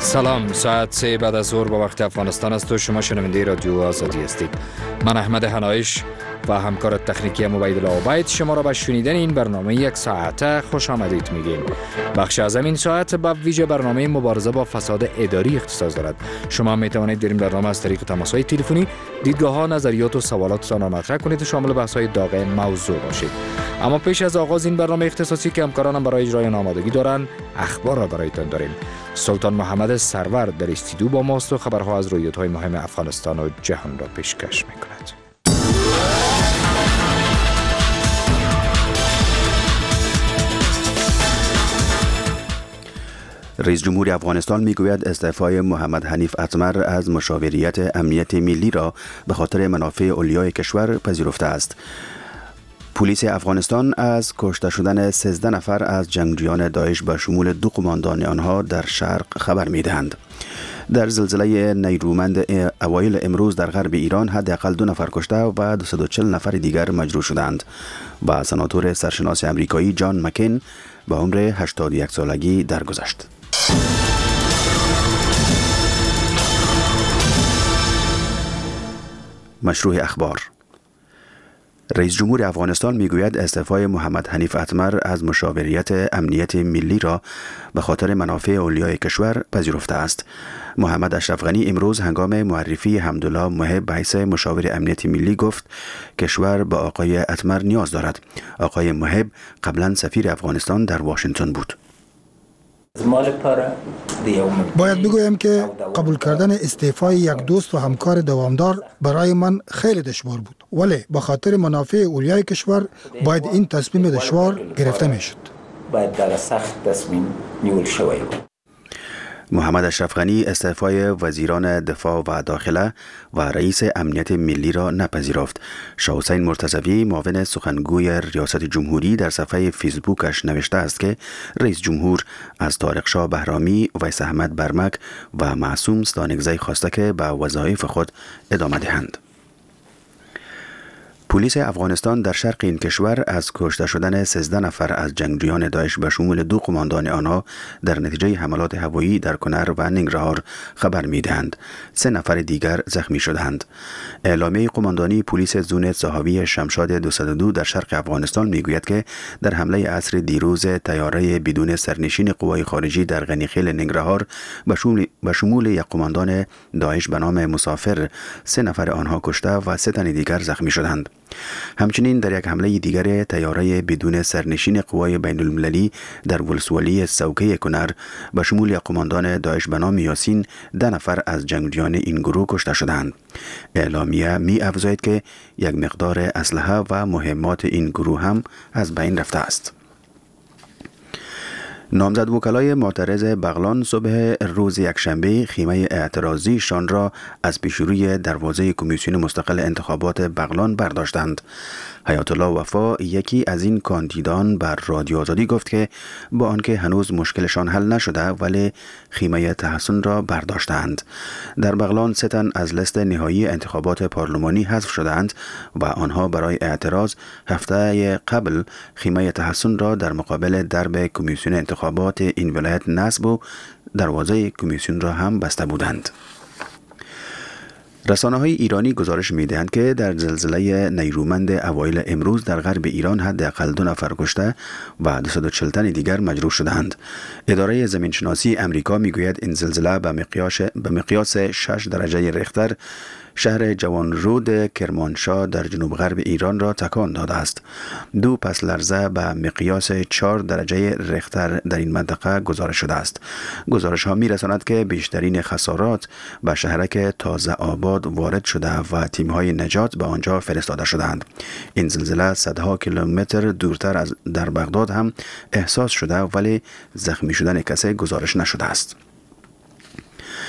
سلام، ساعت 3 بعد از ظهر با وقت افغانستان است و شما شنونده رادیو آزادی هستید. من احمد حنایش و همکار تکنیکی عبیدالله عبید شما را به شنیدن این برنامه یک ساعته خوش آمدید میگیم. بخش از این ساعت با ویژه برنامه مبارزه با فساد اداری اختصاص دارد. شما می توانید در این برنامه از طریق تماس‌های تلفنی دیدگاه‌ها، نظریات و سوالاتتان را مطرح کنید و شامل بحث‌های داغ موضوع باشید. اما پیش از آغاز این برنامه اختصاصی که همکارانم برای اجرای آن آمادگی دارند، اخبار را برایتان داریم. سلطان محمد سرور در استودیو با ماست و خبرها از رویدادهای مهم افغانستان و جهان را پیشکش می‌کند. رئیس جمهور افغانستان میگوید استعفای محمد حنیف اتمر از مشاوریت امنیت ملی را به خاطر منافع اولیای کشور پذیرفته است. پلیس افغانستان از کشته شدن 13 نفر از جنگجویان داعش به شمول 2 قماندان آنها در شرق خبر می‌دهند. در زلزله نیرومند اوایل امروز در غرب ایران حداقل 2 نفر کشته و 240 نفر دیگر مجروح شدند و سناتور سرشناس امریکایی جان مکین به عمر 81 سالگی درگذشت. مشروع اخبار. رئیس جمهور افغانستان میگوید استعفای محمد حنیف اتمر از مشاوریت امنیت ملی را به خاطر منافع اولیای کشور پذیرفته است. محمد اشرف غنی امروز هنگام معرفی حمدالله محب به حیث مشاور امنیت ملی گفت کشور به آقای اتمر نیاز دارد. آقای محب قبلا سفیر افغانستان در واشنگتن بود. باید بگویم که قبول کردن استعفای یک دوست و همکار دوامدار برای من خیلی دشوار بود، ولی به خاطر منافع اولیای کشور باید این تصمیم دشوار گرفته میشد. باید در سخت تصمیم نیول شوی بود. محمد اشرف غنی استعفای وزیران دفاع و داخله و رئیس امنیت ملی را نپذیرفت. شاه حسین مرتضوی معاون سخنگوی ریاست جمهوری در صفحه فیسبوکش نوشته است که رئیس جمهور از طارق شاه بهرامی، ویس احمد برمک و معصوم ستانکزی خواسته که به وظایف خود ادامه دهند. پلیس افغانستان در شرق این کشور از کشته شدن 13 نفر از جنگجویان داعش به شمول 2 قماندان آنها در نتیجه حملات هوایی در کنر و ننگرهار خبر می‌دهند. 3 نفر دیگر زخمی شدند. اعلامیه قماندانی پلیس زون صحابی شمشاد 202 در شرق افغانستان میگوید که در حمله عصر دیروز تیاره بدون سرنشین قوای خارجی در غنیخیل ننگرهار به شمول یک قماندان داعش به نام مسافر 3 نفر آنها کشته و 3 تن دیگر زخمی شدند. همچنین در یک حمله دیگر تیاره بدون سرنشین قوای بین المللی در ولسوالی سوکه کنر به شمول یک قماندان داعش به نام یاسین 10 نفر از جنگجویان این گروه کشته شدند. اعلامیه می افزاید که یک مقدار اسلحه و مهمات این گروه هم از بین رفته است. نامزد وکلای معترض بغلان صبح روز یکشنبه خیمه اعتراضی شان را از پیشروی دروازه کمیسیون مستقل انتخابات بغلان برداشتند. حیات الله وفا یکی از این کاندیدان بر رادیو آزادی گفت که با آنکه هنوز مشکلشان حل نشده ولی خیمه تحسن را برداشتند. در بغلان 3 تن از لیست نهایی انتخابات پارلمانی حذف شدند و آنها برای اعتراض هفته قبل خیمه تحسن را در مقابل درب کمیسیون انتخابات این ولایت نصب و دروازه کمیسیون را هم بسته بودند. رسانه‌های ایرانی گزارش می‌دهند که در زلزله نیرومند اوایل امروز در غرب ایران حداقل 2 نفر کشته و 240 تن دیگر مجروح شدند. اداره زمینشناسی امریکا می‌گوید این زلزله به مقیاس 6 درجه ریختر شهر جوانرود کرمانشاه در جنوب غرب ایران را تکان داده است. 2 پس لرزه به مقیاس 4 درجه ریختر در این منطقه گزارش شده است. گزارش ها می رساند که بیشترین خسارات به شهرک تازه آباد وارد شده و تیم های نجات به آنجا فرستاده شدند. این زلزله صدها کیلومتر دورتر از در بغداد هم احساس شده ولی زخمی شدن کسی گزارش نشده است.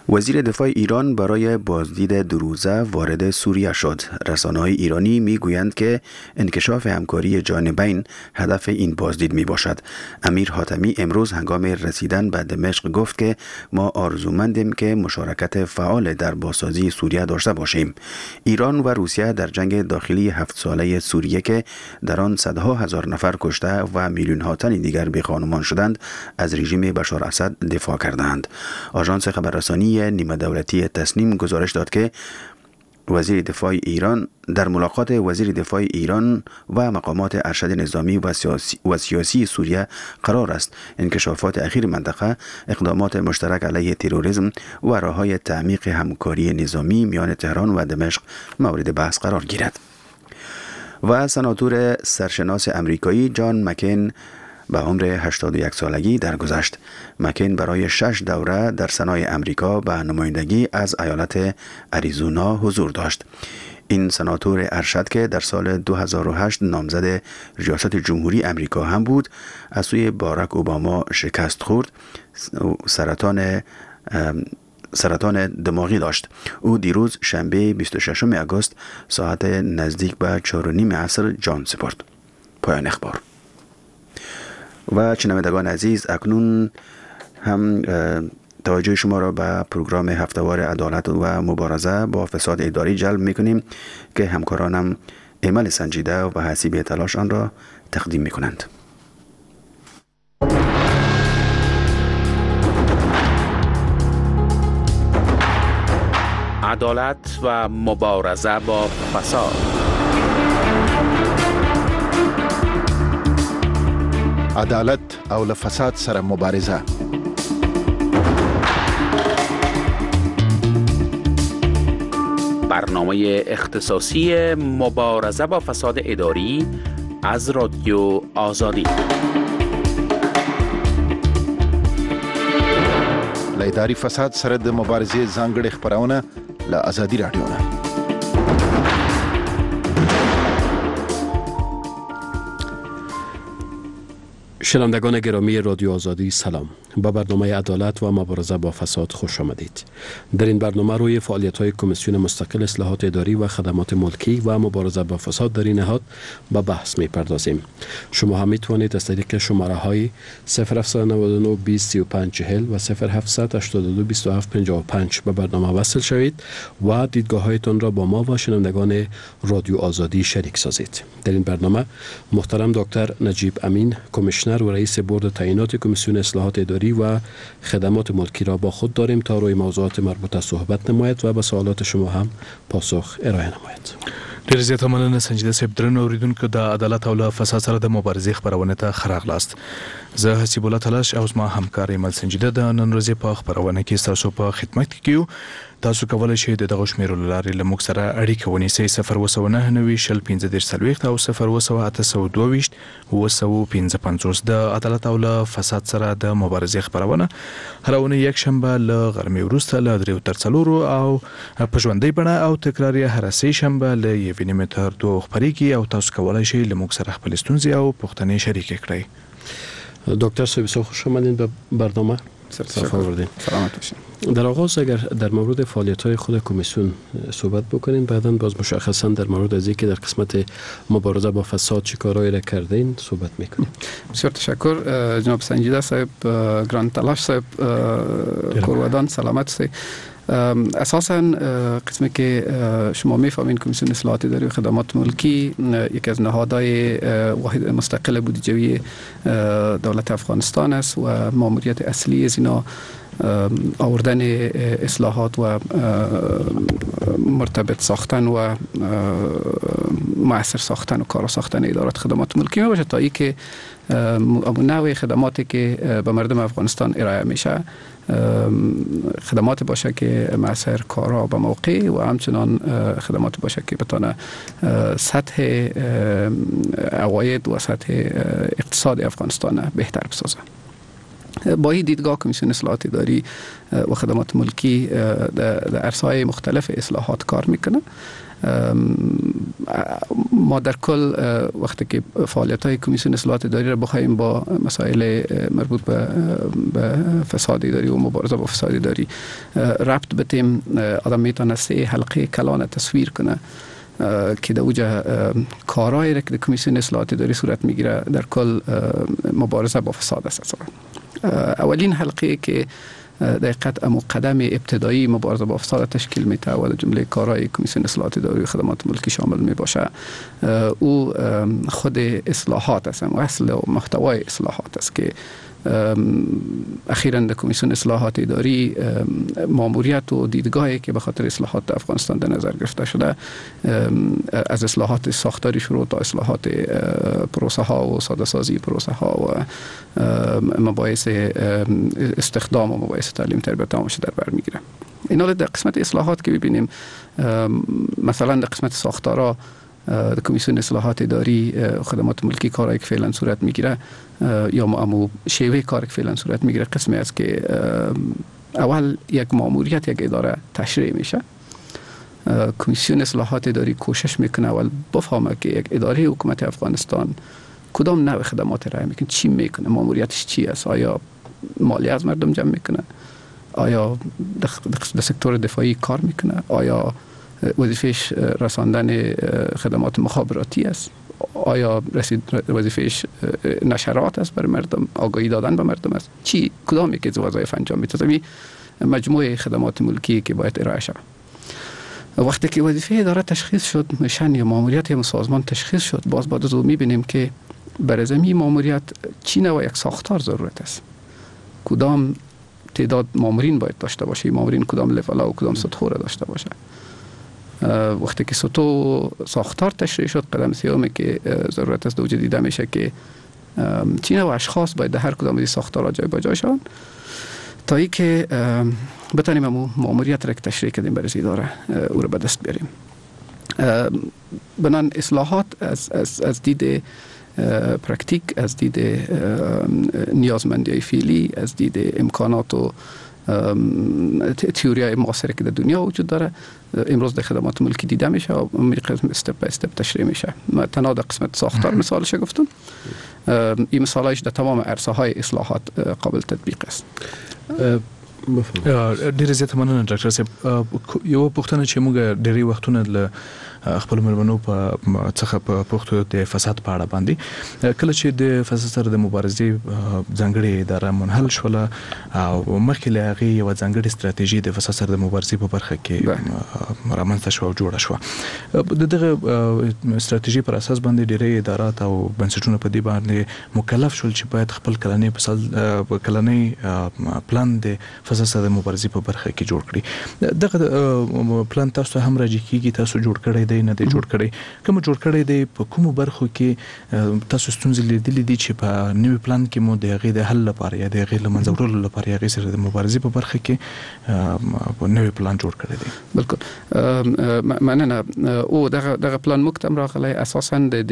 وزیر دفاع ایران برای بازدید 2 روزه وارد سوریه شد. رسانه‌های ایرانی میگویند که انکشاف همکاری جانبین هدف این بازدید می باشد. امیر حاتمی امروز هنگام رسیدن به دمشق گفت که ما آرزومندیم که مشارکت فعال در بازسازی سوریه داشته باشیم. ایران و روسیه در جنگ داخلی 7 ساله سوریه که در آن صدها هزار نفر کشته و میلیون ها تن دیگر بی‌خانمان شدند، از رژیم بشار اسد دفاع کردند. آژانس خبررسانی نیمه دولتی تسنیم گزارش داد که وزیر دفاع ایران در ملاقات وزیر دفاع ایران و مقامات ارشد نظامی و سیاسی سوریه قرار است انکشافات اخیر منطقه، اقدامات مشترک علیه تروریسم و راههای تعمیق همکاری نظامی میان تهران و دمشق مورد بحث قرار گیرد. و سناتور سرشناس امریکایی جان مکین به عمر 81 سالگی درگذشت. مکین برای 6 دوره در سنای امریکا به نمایندگی از ایالت اریزونا حضور داشت. این سناتور ارشد که در سال 2008 نامزد ریاست جمهوری امریکا هم بود، از سوی باراک اوباما شکست خورد. سرطان دماغی داشت. او دیروز شنبه 26 آگوست ساعت نزدیک به 4:30 عصر جان سپرد. پایان اخبار. و شنوندگان عزیز، اکنون هم توجه شما را به پروگرام هفتهوار عدالت و مبارزه با فساد اداری جلب می‌کنیم که همکارانم عمل سنجیده و حسیب تلاش آن را تقدیم می‌کنند. عدالت و مبارزه با فساد. عدالت او له فساد سره مبارزه. برنامه اختصاصی مبارزه با فساد اداری از رادیو آزادی. له اداري فساد سره د مبارزې ځانګړي خبرونه له آزادي رادیو نه. شنوندگان گرامی رادیو آزادی سلام. با برنامه عدالت و مبارزه با فساد خوش آمدید. در این برنامه روی فعالیت‌های کمیسیون مستقل اصلاحات اداری و خدمات ملکی و مبارزه با فساد در این نهاد به بحث می‌پردازیم. شما هم می‌توانید از طریق شماره‌های 0799 20 35 40 و 0782 27 55 به برنامه وصل شوید و دیدگاه‌هایتان را با ما و شنوندگان رادیو آزادی شریک سازید. در این برنامه محترم دکتر نجیب امین، کمیشنر و رئیس بورد تعیینات کمیسیون اصلاحات اداری و خدمات ملکی را با خود داریم تا روی موضوعات مربوطه صحبت نماید و به سوالات شما هم پاسخ ارائه نماید. ډېر زیاته مننه سنجیده صاحب. درنو اوریدونکو، د عدالت او له فساد سره د مبارزې خبرونه ته ښه راغلاست. زه حسیب الله تلاش او زما همکار ایمل سنجیده د نن ورځې په خبرونه کې ستاسو په خدمت کې یو. تاسو کولای شئ د دغه شمیرو له لارې له موږ سره اړیکه ونیسئ. 029 شل 15 او 02822 955. د عدالت او له فساد سره د مبارزې خبرونه هر اونۍ یک شنبه له غرمې وروسته له 3 تر 4 او په ژوندۍ بڼه او تکرار یې هر سه شنبه له 1 نیمه تر 2 خبرېږي او تاسو کولای شئ له موږ سره خپل ستونزې او پوښتنې شریک کړئ. دکتر صاحب خوش آمدید به برنامه. سلامت باشین. در آغاز اگر در مورد فعالیت‌های خود کمیسیون صحبت بکنین، بعداً باز مشخصاً در مورد از اینکه در قسمت مبارزه با فساد چه کارهایی را کردین صحبت میکنیم. بسیار تشکر جناب سنجیده صاحب، گران تلاش صاحب، کورودان سلامت صاحب. اساساً قسمی که شما میفهمین کمیسیون اصلاحات اداری و خدمات ملکی یکی از نهادهای واحد مستقل بودجوی دولت افغانستان است و ماموریت اصلی از اینا آوردن اصلاحات و مرتبط ساختن و مؤثر ساختن و کار ساختن ادارات خدمات ملکی می باشه تا ای که نوع خدماتی که به مردم افغانستان ارائه میشه خدمات باشه که مؤثر، کارها به موقع و همچنان خدمات باشه که بتونه سطح عواید و سطح اقتصاد افغانستان بهتر بسازه. با این دیدگاه کمیسیون اصلاحات اداری و خدمات ملکی در عرصه‌های مختلف اصلاحات کار میکنه. ما در کل وقتی که فعالیت‌های کمیسیون اصلاحات اداری را بخوایم با مسائل مربوط به فساد اداری و مبارزه با فساد اداری ربط بدیم، آدم میتونه 3 حلقه کلان تصویر کنه که در اوجه کارهایی را که در کمیسیون اصلاحات اداری صورت میگیره در کل مبارزه با فساد است. اولین حلقه که دقیقاً امو قدم ابتدایی مبارزه با فساد تشکیل میده و در جمله کارهای کمیسیون اصلاحات اداری و خدمات ملکی شامل می باشه، او خود اصلاحات است، اصل و محتوای اصلاحات است که اخیراً در کمیسیون اصلاحات اداری ماموریت و دیدگاهی که به خاطر اصلاحات افغانستان در نظر گرفته شده، از اصلاحات ساختاری شروع تا اصلاحات پروسه ها و ساده سازی پروسه ها و مباحث استخدام و مباحث تعلیم تربیت آموزش در بر میگیره. اینا در قسمت اصلاحات که ببینیم، مثلا در قسمت ساختارا در کمیسیون اصلاحات اداری خدمات ملکی کارهایی که فعلا صورت میگیره یا امو شیوه کاری که فعلا صورت میگیره قسمی است که اول یک ماموریت یک اداره تشریع میشه. کمیسیون اصلاحات اداری کوشش میکنه اول بفهمه که یک اداره حکومت افغانستان کدام نوع خدمات ارائه میکنه، چی میکنه، ماموریتش چی است، آیا مالیه از مردم جمع میکنه، آیا در سکتور دفاعی کار میکنه، آیا وظیفهش رساندن خدمات مخابراتی است، آیا وظیفهش نشرات است برای مردم، آگاهی دادن به مردم است، چی کدام یکی از وظایف انجام میده، مجموعه خدمات ملکی که باید ارائه شود. وقتی که وظیفه اداره تشخیص شد، مشن یا ماموریت یا سازمان تشخیص شد، باز بعد از اون میبینیم که برای زمین ماموریت چی نوع یک ساختار ضرورت است، کدام تعداد مامورین باید داشته باشه، مامورین کدام لول و کدام سطح را داشته باشه. وقتی که سطح ساختار تشریح شد، قدم سومی که ضرورت است دوجه دیده میشه که چی نوع اشخاص باید در هر کدام از ساختارها جای به جای شوند تا ای که بتانیم ماموریت را که تشریح کردیم برای اداره او را به دست بیاریم. بنان اصلاحات از دید پرکتیک، از دید نیازمندی فعلی، از دید امکانات و تئوری معاصره که در دنیا وجود داره، امروز در خدمات ملکی دیده میشه و استپ به استپ تشریح میشه. ما تنها در قسمت ساختار مثالش گفتم، این مثالش در تمام عرصه های اصلاحات قابل تطبیق است. ډیر زیات مننه ډاکټر صاحب. یو پوښتنه چې موږ ډېری وختونه له خپل مېرمنو په څخه په پښتو د فساد په اړه باندې کله چې د فساد سره د مبارزې ځانګړې اداره منحل شوله او مخکې له هغې یوه ځانګړې ستراتیژي د فساد سره د مبارزې په برخه کې رامنځته شوه او جوړه شوه. د دغه ستراتیژي پر اساس باندې ډېری ادارات او بنسټونه په دې باندې مکلف شول چې باید خپل کلنی پلان د فساد سره د مبارزې په برخه کې جوړ کړي. دغه پلان تاسو هم راجع کیږي، تاسو جوړ کړی دی نه دی جوړ کړی، کوم جوړ کړی دی، په کومو برخو کې تاسو ستونزې لیدلې دي چې په نوي پلان کې مو د هغې د حل لپاره یا د هغې له منځه وړلو لپاره هغې سره د مبارزې په برخه کې نوی پلان جوړ کړی دی؟ بالکل مننه. او دغه پلان موږ ته هم راغلی اساسا د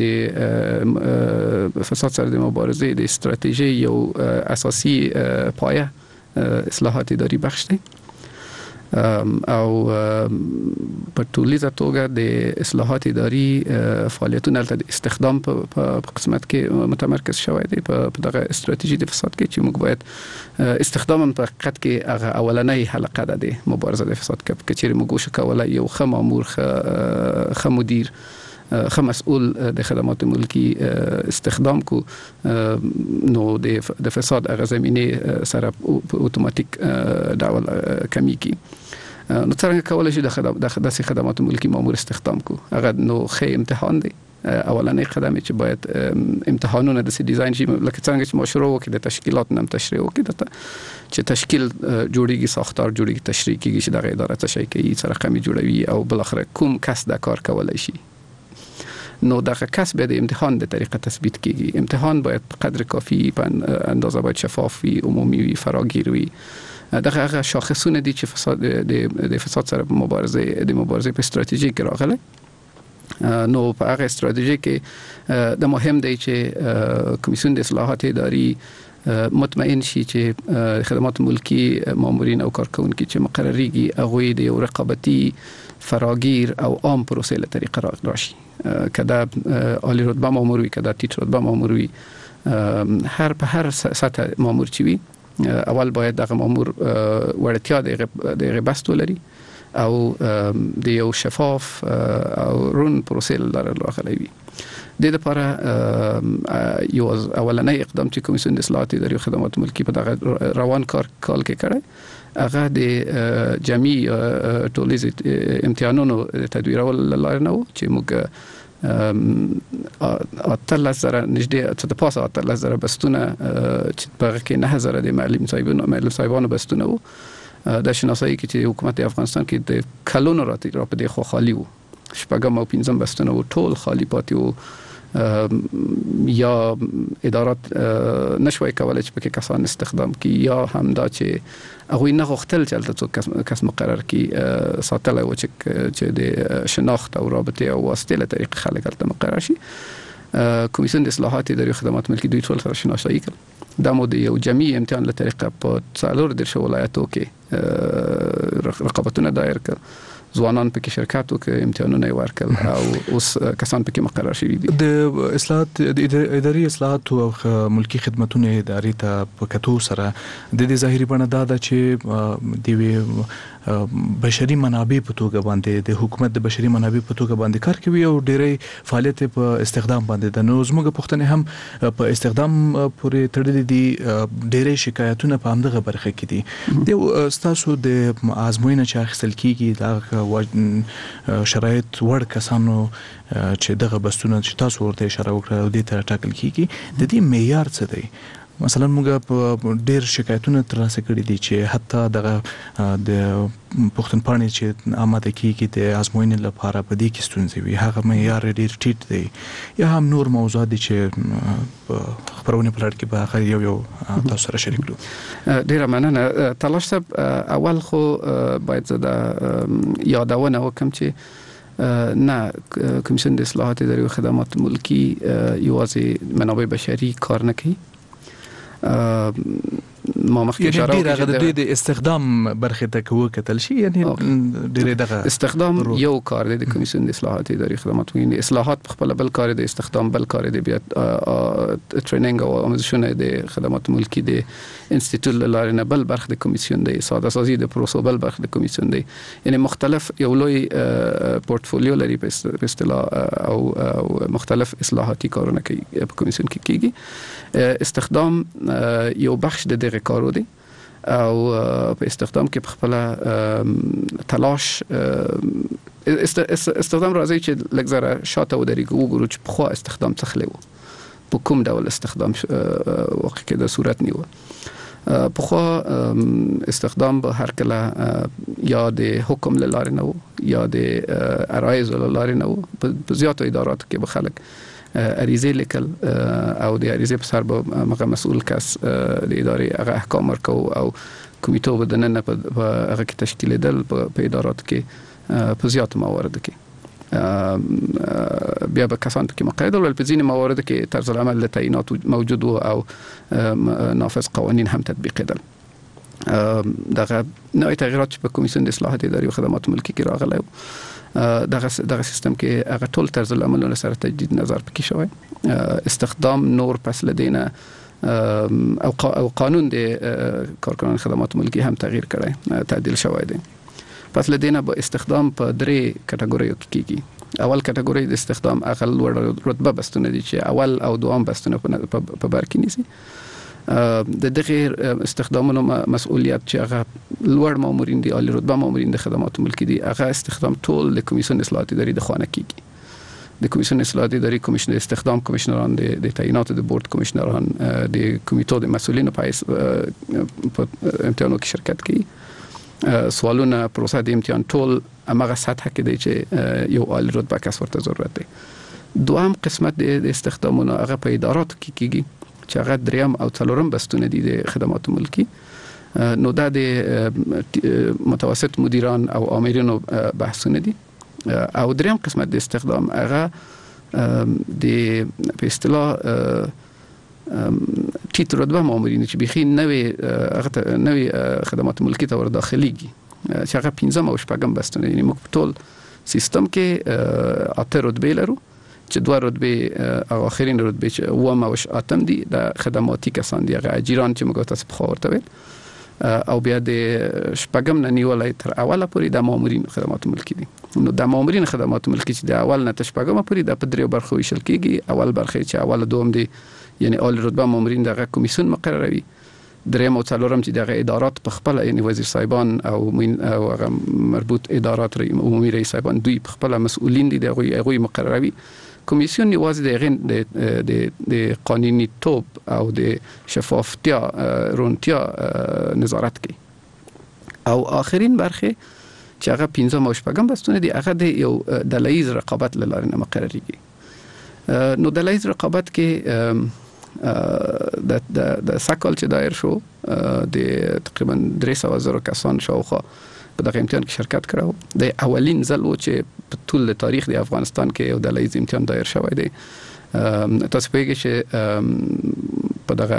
فساد سره د مبارزې د استراتیژي یو اساسي پایه اصلاحات اداری بخش دی او په ټولیزه توګه د اصلاحات اداری فعالیتونه د استخدام په قسمت کې متمرکز شوی دی په دغه استراتیژي د فساد کې چې موږ باید استخدام هم په حقیقت کې هغه اولنۍ حلقه ده د مبارزه د فساد کې چیرې موږ وشو کولی یو ښه مامور، ښه مدیر، ښه مسئول د خدمات ملکی استخدام کو نو د فساد هغه زمینه سره اتوماتیک ډول کمی کی. نو څنګه کولای شي د خدمات ملکی مامور استخدام کو؟ هغه نو ښه امتحان دی، اولنې قدم چې باید امتحانونه د ډیزاین شي، لکه څنګه چې ما شروع وکړو د تشکیلات نم تشریح وکړو چې تشکیل جوړیږي، ساختار جوړیږي، تشریح کیږي چې دغه اداره څه شي کوي، څه رقمي جوړوي او بل اخر کوم کس دا کار کولای شي. نو دغه کس به د امتحان د طریقه تثبیت کیږي. امتحان باید په قدر کافی په اندازه باید شفاف وي، عمومي وي، فراگیر وي. دغه هغه شاخصونه دي چې فساد د فساد سره مبارزه په استراتیژي کې راغلي. نو په هغه استراتیژي کې د مهم دی چې کمیسیون د اصلاحات اداری مطمئن شي چې خدمات ملکی مامورین او کارکونکي چې مقرریږي هغه د یو رقابتي فراگیر او عام پروسه له طریقه راشي کدا عالی رتبه مامور وي کدا ټیټ رتبه مامور وي هر په هر سطح مامور چي وي اول باید دغه مامور وړتیا د بست ولري او د یو شفاف او رون پروسه لپاره راغلی وي د لپاره یو اولنۍ اقدام چې کمیسیون د اصلاحات اداري او خدمات ملکی په دغه روان کال کې کړی هغه د جمعي ټولیز امتحانونو تدویرول لاره نه و چې موږ اتلزره نږدې څه د پاسه اتلزره بستونه چې په کې 9000 د معلم صاحبانو بستونه وو د شناسایی کې چې حکومت افغانستان کې د کلونو را په دې خو خالی وو شپږم او پنځم بستونه وو ټول خالی پاتې وو یا ادارات نشوي کولای چې پکې کسان استخدام کی یا هم دا چې هغه نه غوښتل چې تاسو کس مقرر کی ساتل او چې د شناخت او رابطه او واسطه له طریق خلک ته مقرر شي کمیسیون د اصلاحات اداري خدمات ملکی دوی ټول سره شناسایی کړ دا مو د یو جمعي امتحان له طریقه په څلور د ولایتو کې رقابتونه دایر کړ ځوانان پکې شرکت وکړي امتحانونه ورکړل او اوس کسان پکې مقرر شوي دي د اصلاحات د اداري اصلاحات او ملکی خدماتونو اداري ته په کتو سره د دې ظاهري بڼه دا ده چې د بشري منابع په توګه باندې د حکومت د بشري منابع په توګه باندې کار کوي او ډېری فعالیت په استخدام باندې د نو زموږ پښتنې هم په استخدام پورې تړلې دي ډېری شکایتونه په همدغه برخه کې دي د تاسو د ازموینه چې اخیستل کیږي دا شرایط وړ کسانو چې دغه بستونه چې تاسو ورته اشاره وکړه د دې ته ټاکل کیږي د دې معیار څه دی مثلا موږ په ډېر شکایتونه ترلاسه کړي دي چې حتی دغه د پښتونپاڼې چې آماده کیږي د ازموینې لپاره په دې کې ستونزې وي هغه معیار ډېر ټیټ دی یا هم نور موضوعات دي چې خبرونه په لړ کې به هغه یو تاسو سره شریک کړو ډېر مننه تلاش صاحب اول خو باید زده یادونه وکم چې نه کمیسیون د اصلاحات اداري او خدمات ملکی یوازې منابع بشري کار نه کوي ما مخکې اشاره وکړه د استخدام برخه ته کوو کتل شي یعنی ډېر دغه استخدام یو کار دی د کمیسیون د اصلاحات اداري خدمات ملکی اصلاحات په خپل بل کار دی استخدام بل کار دی بیا ټریننګ او آموزشونه د خدمات ملکی د انسټیټیوټ لاره نه بل برخه د کمیسیون دی ساده سازي د پروسو بل برخه د کمیسیون دی یعنی مختلف یو لوی پورتفولیو لري په اصطلاح او مختلف اصلاحاتي کارونه کوي په کمیسیون کې کیږي استخدام یو بخش د دغه کارو دی او په استخدام کې په خپل تلاش استخدام راځي چې لږ شاته ودرېږو وګورو چې په خو استخدام څه خلې وو په کوم ډول استخدام واقع کې د صورت نیو په خو استخدام به هر کله یا د حکم لاره نه وو یا د عرایض لاره نه وو په زیاتو اداراتو کې به خلک عریضه لیکل او د عریضه په سر به مغه مسؤل کس د ادارې هغه احکام ورکو او کمیټو بدننه په هغه کې تشکیل دل په اداراتو کې په زیات موارد کې بیا به کسان کې مقید ول په ځینې موارد کې طرز العمل له تعینات موجود او نافذ قوانین هم تطبیق دل دغه نوې تغیرات په کمیسیون د اصلاحات اداري او خدمات ملکی کې راغلي دغه سیستم کې هغه ټول طرز العمل سره تجدید نظر پکې شوی استخدام نور پس لدينا او قانون د کارکنان خدمات ملکی هم تغییر کړی تعدیل شوی دی پس لدينا به استخدام په درې کټګوریو کې کیږي اول کټګوري د استخدام اقل رتبه بستونه دي چې اول او دوام بستونه په بر کې نیسي د دغه استخدامونو مسؤلیت چې هغه لوړ مامورین دي عالی رتبه مامورین د خدمات ملکی دي هغه استخدام ټول د کمیسیون اصلاحات اداري د خانه کیږي د کمیسیون اصلاحات اداري کمیشنر استخدام کمیشنران د تعینات د بورډ کمیشنران د کمیټو د مسؤلینو په امتحانو کې شرکت کوي سوالونه پروسه د امتحان ټول هغه سطح کې دی چې یو عالی رتبه کس ورته ضرورت دی دوام قسمت د استخدامونو هغه په ادارات کې کیږي چې هغه دریم او څلورم بستونه دي د خدمات ملکی نو دا د متوسط مدیران او آمرینو بحثونه دي او دریم قسمت د استخدام هغه د په اصطلاح ټیټ رتبه مامورین چې بيخي نوې خدمات ملکی ته ور داخليږي چې هغه 15 او 16 بستونه یعنی موږ ټول سیستم کې اته رتبه لرو چې دوه رتبه او اخرین رتبه چې و ما وش اتم دي د خدماتي کسان دي هغه اجیران چې موږ تاسو په خاورته ویل او بیا د شپږم نه نیولای تر اوله پورې د مامورین خدمات ملکی دي. نو د مامورین خدمات ملکی چې د اول نه تر شپږم پورې د په دریو برخو ویشل کیږي. اول برخه چې اول دوم دي یعنی اول رتبه مامورین دغه کمیسیون مقرروي، دریم او څلورم چې دغه ادارات په خپل یعنی وزیر صاحبان او هغه مربوط ادارات عمومي رئیس صاحبان دوی په خپل مسؤلین دي دغه مقرروي. کمیسیون یوازې د قانوني توپ او د شفافتیا رونتیا نظارت کوي. او آخرین برخه چې هغه 15 او 16 بستونه دي هغه د یو دلایز رقابت لاره نه مقرریږي. نو دلایز رقابت کې د ساکل چې دایر شو د تقریبا 300,000 کسان شاوخوا په دغه امتحان کې شرکت کړو. د اولین ځل و چې په ټول تاریخ د افغانستان کې یو دلایز امتحان دایر شوی دی. تاسو پوهیږئ چې په دغه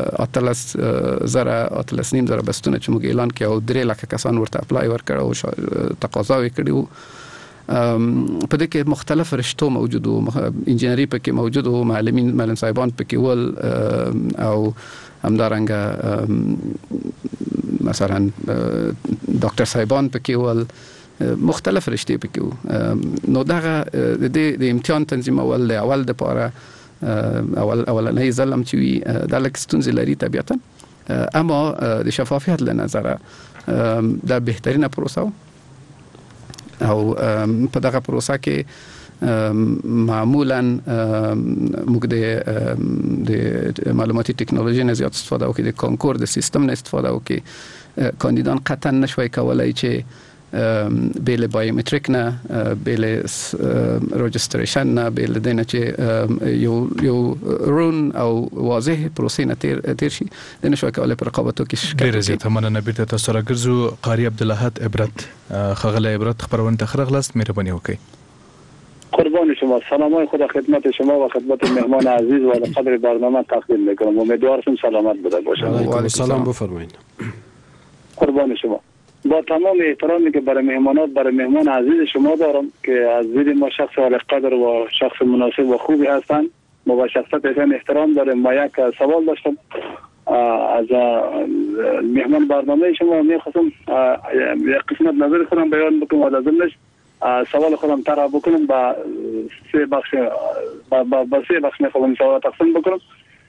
18,000 بستونه چې موږ اعلان کړو 3 لک کسان ورته اپلای ورکړ او تقاضا وکړو. په دې کې مختلف رشتو موجود وو، انجینری پکې موجود وو، معلم صاحبان پکې ول او همدارنګه مثلا ډاکټر صاحبان پکې ول، مختلف رشتې پکې وو. نو دغه د امتحان تنظیمول د اول د پاره اولنۍ ځل چې وي د لکه ستونزې لري طبیعتا، اما د شفافیت له نظره دا بهترینه پروسه او په دغه پروسه کې معمولا موږ د معلوماتي ټکنالوژي نه زیات استفاده وکړو، د کانکور د سیستم نه استفاده وکړو. کاندیدان قطعا نشوي کولای چې بیل بایومتریک نه، بیل رجستریشن نه، بیل دینه چې یو رون او واضح پروسې نه تیر شي د نشوي کولای پر رقابتو کې شرکت. ډیر زیاته مننه. بیرته تاسو راګرځو قاری عبدالحد عبرت خغله عبرت خبرونه تخرغلاست. مهرباني وکړئ. قربان شما. سلامای خدا خدمت شما و خدمت مهمان عزیز و قدر برنامه تقدیم میکنم. امیدوارم سلامت بوده باشید. و علیکم السلام. بفرمایید. قربان شما. با تمام احترامی که برای مهمان عزیز شما دارم که از دید ما شخص عالی قدر و شخص مناسب و خوبی هستند، ما با شخصیتشان احترام داریم. ما یک سوال داشتم از مهمان برنامه شما، میخواستم یک قسمت نظر خودم بیان بکنم و از ضمنش سوال خودم طرح بکنم با سه بخش میخوام سوال تقسیم بکنم.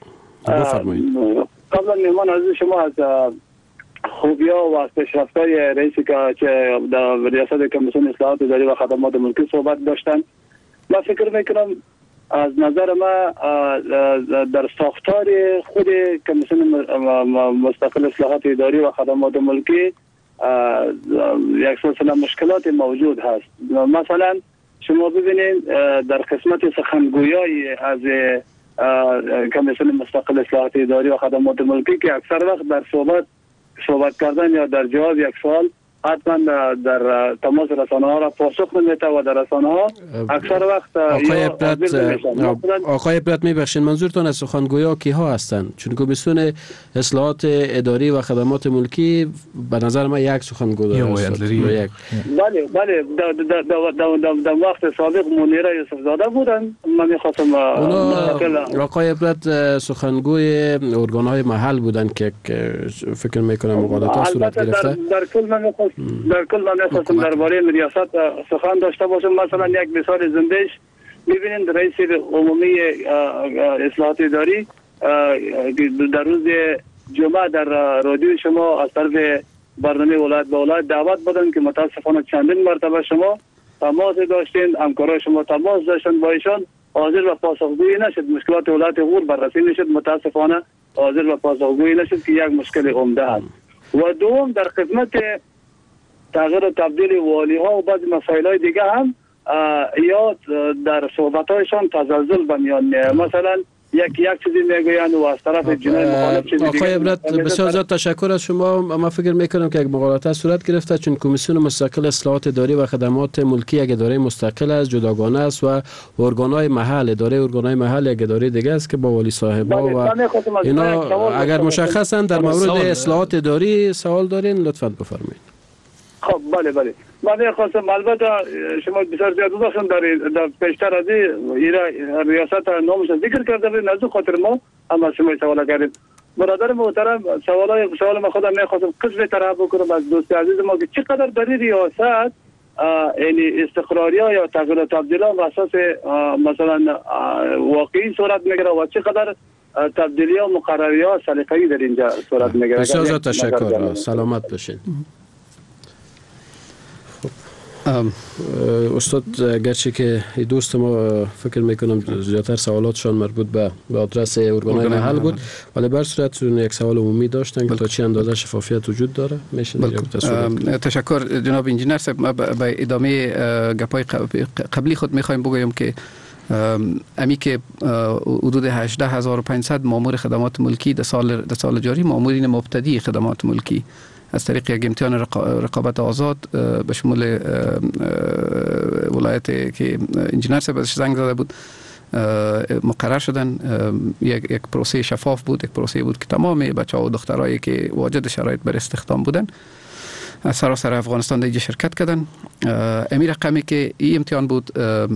قبلا مهمان عزیز شما از خوبی‌ها و از پیشرفت‌های رئیسی که در ریاست کمیسیون اصلاحات اداری و خدمات ملکی صحبت داشتن، من فکر میکنم از نظر ما در ساختار خود کمیسیون مستقل اصلاحات اداری و خدمات ملکی یک سلسله مشکلات موجود هست. مثلا شما ببینید در قسمت سخنگویی از کمیسیون مستقل اصلاحات اداری و خدمات ملکی که اکثر وقت در صحبت کردن یا در جواب یک سوال حتما در تماس رسانه ها را پاسخ نمیده و در رسانه ها اکثر وقت آقای پرت میبخشین منظورتون از سخنگویا کیها هستند؟ چون کمیسیون اصلاحات اداری و خدمات ملکی به نظر من یک سخنگو داره. بله در وقت سابق منیره یوسف زاده بودن. من میخواستم آقای پرت سخنگوی ارگانهای محل بودن که فکر میکنم مقالطات صورت گرفته. در کل من میخواستم درباره ریاست سخن داشته باشم. مثلا یک مثال زندهش ببینید رئیس عمومی اصلاحات اداری در روز جمعه در رادیو شما از طرف برنامه ولایت به ولایت دعوت بودن که متاسفانه چندین مرتبه شما تماس داشتین، همکارای شما تماس داشتن با ایشان، حاضر و پاسخگویی نشد. مشکلات ولایت غور بررسی نشد، متاسفانه حاضر و پاسخگویی نشد که یک مشکل عمده است. و دوم در خدمت تغییر و تبدیل والی ها و بعضی مسائل های دیگه هم یا در صحبت هایشان تزلزل به میان میاد. مثلا یک چیزی میگویند و از طرف جناح مخالف چیزی دیگه. آقای عبرت بسیار زیاد تشکر از شما. من فکر میکنم که یک مغالطه صورت گرفته، چون کمیسیون مستقل اصلاحات اداری و خدمات ملکی یک اداره مستقل است، جداگانه است و ارگانهای محل، ارگانهای محل یک اداره دیگه است که با والی صاحبا و اینا اگر مشخصن در مورد اصلاحات اداری سوال دارین لطفاً بفرمایید. خب بله من خواستم البته شما بسیار زیاد بخشن در پیشتر از ریاست نامش ذکر کرده بود، نزد خاطر ما اما شما سوال کردید. برادر محترم سوال ما خودم میخواستم قسم طرح بکنم از دوست عزیز ما که چقدر برای ریاست یعنی استقراریا یا تغییر و تبدیلات بر اساس مثلا واقعی صورت میگیره و چقدر تبدیلی ها مقرری ها سلیقه‌ای در اینجا صورت میگیره. بسیار تشکر. سلامت باشین. استاد گرچه که دوست ما فکر میکنم زیادتر سوالاتشان مربوط به آدرس ارگانهای محل بود، ولی بر صورت یک سوال عمومی داشتن که تا چه اندازه شفافیت وجود داره میشه. تشکر جناب انجینر صاحب. به ادامه گپای قبلی خود میخوایم بگویم که امی که حدود 18500 مامور خدمات ملکی در سال جاری، مامورین مبتدی خدمات ملکی از طریق یک امتحان رقابت آزاد به شمول ولایت که انجینر صاحب ازش زنگ زده بود مقرر شدن. یک پروسه شفاف بود، یک پروسه بود که تمام بچه‌ها و دخترایی که واجد شرایط بر استخدام بودن از سراسر افغانستان دیگه شرکت کردن. امی رقمی که این امتحان بود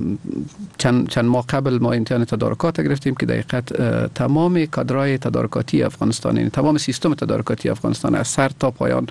چند ماه قبل ما امتحان تدارکات گرفتیم که دقیقاً تمام کادرهای تدارکاتی افغانستان، یعنی تمام سیستم تدارکاتی افغانستان از سر تا پایان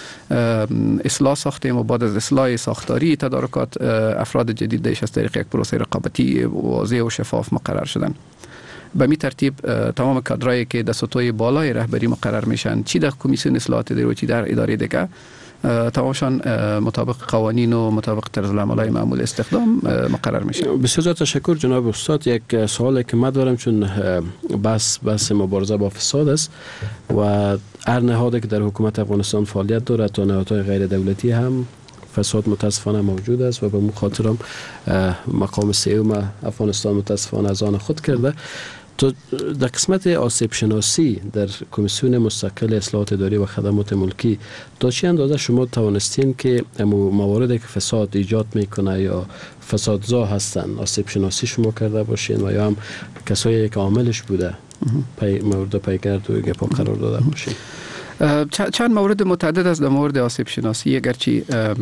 اصلاح ساختیم و بعد از اصلاح ساختاری تدارکات افراد جدید دیش از طریق یک پروسه رقابتی واضح و شفاف مقرر شدن. به می ترتیب تمام کادرایی که در سطوح بالای رهبری مقرر میشن، چی در کمیسیون اصلاحات اداری و چی در اداره دیگه، تمامشان مطابق قوانین و مطابق طرز العمل‌های معمول استخدام مقرر میشه. بسیار تشکر جناب استاد. یک سوالی که من دارم، چون بحث مبارزه با فساد است و هر نهادی که در حکومت افغانستان فعالیت داره تا نهادهای غیر دولتی هم فساد متاسفانه موجود است و به مو خاطرم مقام سیوم افغانستان متاسفانه از آن خود کرده. تو در قسمت آسیب شناسی در کمیسیون مستقل اصلاحات اداری و خدمات ملکی تا چه اندازه شما توانستین که مواردی که فساد ایجاد میکنه یا فسادزا هستن آسیب شناسی شما کرده باشین و یا هم کسایی که عاملش بوده مورد پیگرد و گپا قرار داده باشین؟ چند مورد متعدد است در مورد آسیب شناسی. اگرچه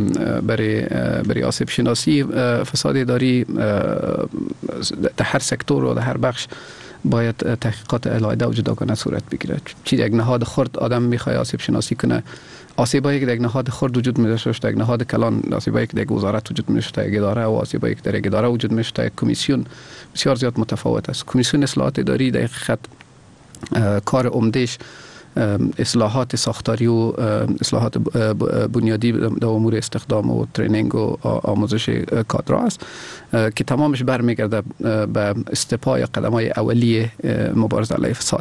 برای آسیب شناسی فساد اداری در هر سکتور و در هر بخش باید تحقیقات علیحده و جداگانه صورت بگیره. چی یک نهاد خرد آدم میخواد آسیب شناسی کنه، آسیبایی که در یک نهاد خرد وجود می‌داشته، در یک نهاد کلان آسیبایی که در یک وزارت وجود می‌داشته، در یک اداره و آسیبایی که در یک اداره وجود می‌داشته، یک کمیسیون بسیار زیاد متفاوت است. کمیسیون اصلاحات اداری در حقیقت کار عمده‌اش اصلاحات ساختاری و اصلاحات بنیادی در امور استخدام و ترینینگ و آموزش کادرها است که تمامش برمیگرده به استپای قدم‌های اولیه مبارزه علیه فساد.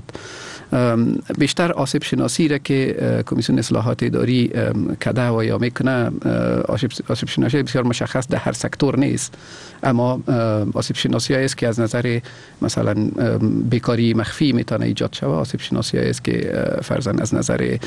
بیشتر آسیب شناسی را که کمیسیون اصلاحات اداری کده و یا میکنه، آسیب شناسی بسیار مشخص در هر سکتور نیست، اما آسیب شناسی است که از نظر مثلا بیکاری مخفی میتونه ایجاد شود، آسیب شناسی است که فرضاً از نظر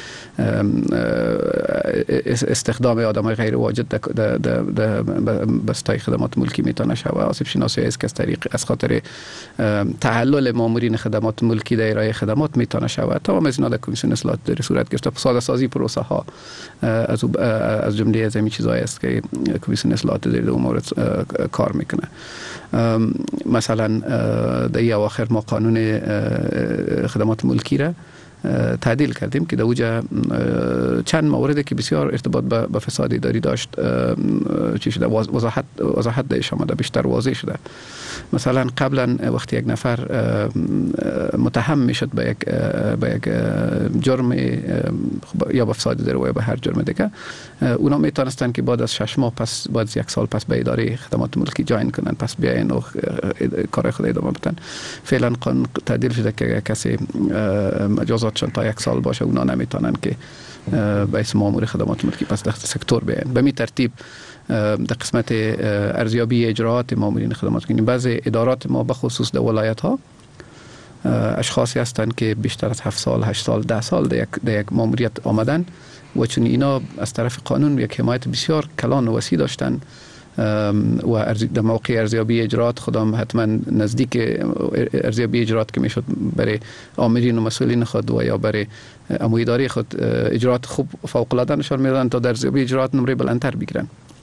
استخدام آدمای غیر واجد در بستای خدمات ملکی میتونه شود، آسیب شناسی است که از خاطر تعلل مامورین خدمات ملکی در ارائه خدمات میتونه شود. تمام از اینا در کمیسیون اصلاحات اداری صورت گرفته. ساده سازی پروسه ها از جمله از این چیزایی است که کمیسیون اصلاحات اداری در امور کار میکنه. مثلا در اواخر ما قانون خدمات ملکی را تعدیل کردیم که در اوجه چند موردی که بسیار ارتباط به فساد اداری داشت چی شده، وضاحت دهش آمده، بیشتر واضح شده. مثلا قبلا وقتی یک نفر متهم میشد به یک جرم یا به فساد اداری یا به هر جرم دیگه، اونا میتونستن که بعد از 6 ماه پس، بعد از 1 سال پس به اداره خدمات ملکی جاین کنن، پس بیاین و کار خود ادامه بدن. فعلا قانون تعدیل شده که کسی مجازاتشان تا 1 سال باشه، اونا نمیتونن که به اسم مامور خدمات ملکی پس در سکتور بیاین. به می ترتیب در قسمت ارزیابی اجراعات مامورین خدمات ملکی، بعضی ادارات ما به خصوص در ولایت ها اشخاصی هستند که بیشتر از 7 سال 8 سال 10 سال در یک ماموریت آمدن و چون اینا از طرف قانون یک حمایت بسیار کلان و وسیع داشتن و در موقع ارزیابی اجرات خودم حتما نزدیک ارزیابی اجرات که میشد برای آمرین و مسئولین خود و یا برای اموی اداره خود اجرات خوب فوق العاده نشان میدادن تا در ارزیابی اجرات نمره بلندتر بگیرن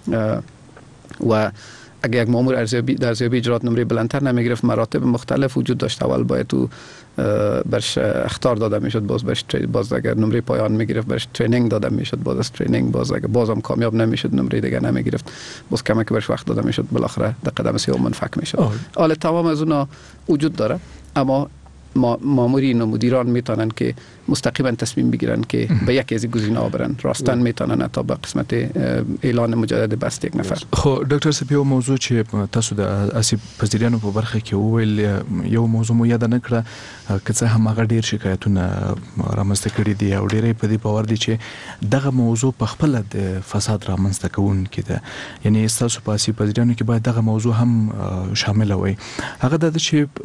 و اگه یک مامور در ارزیابی اجرات نمره بلندتر نمیگرفت مراتب مختلف وجود داشت. اول باید تو برش اخطار داده میشد، باز اگر نمره پایان میگرفت برش ترینینگ داده میشد، باز از ترینینگ باز اگر بازم کامیاب نمیشد نمره دیگه نمیگرفت، باز کمک برش وقت داده میشد، بالاخره در قدم سوم منفک میشد. حالا تمام از اونا وجود داره، اما مامورین و مدیران میتونن که مستقیما تصمیم بگیرن که به یکی از گزینه‌ها برن، راستن میتونن حتی به قسمت اعلان مجدد بست یک نفر. خو ډاکټر سپیو موضوع چې تاسو د اسیب پذیرانو په برخه کې وویل یو موضوع مو یاد نه کړه که څه هم هغه ډیر شکایتونه رامنځته کړي دي او ډیرې په دې باور دي چې دغه موضوع په خپل د فساد رامنځته کوونکې ده، یعنی تاسو په اسیب پذیرانو کې باید دغه موضوع هم شامل وي. هغه د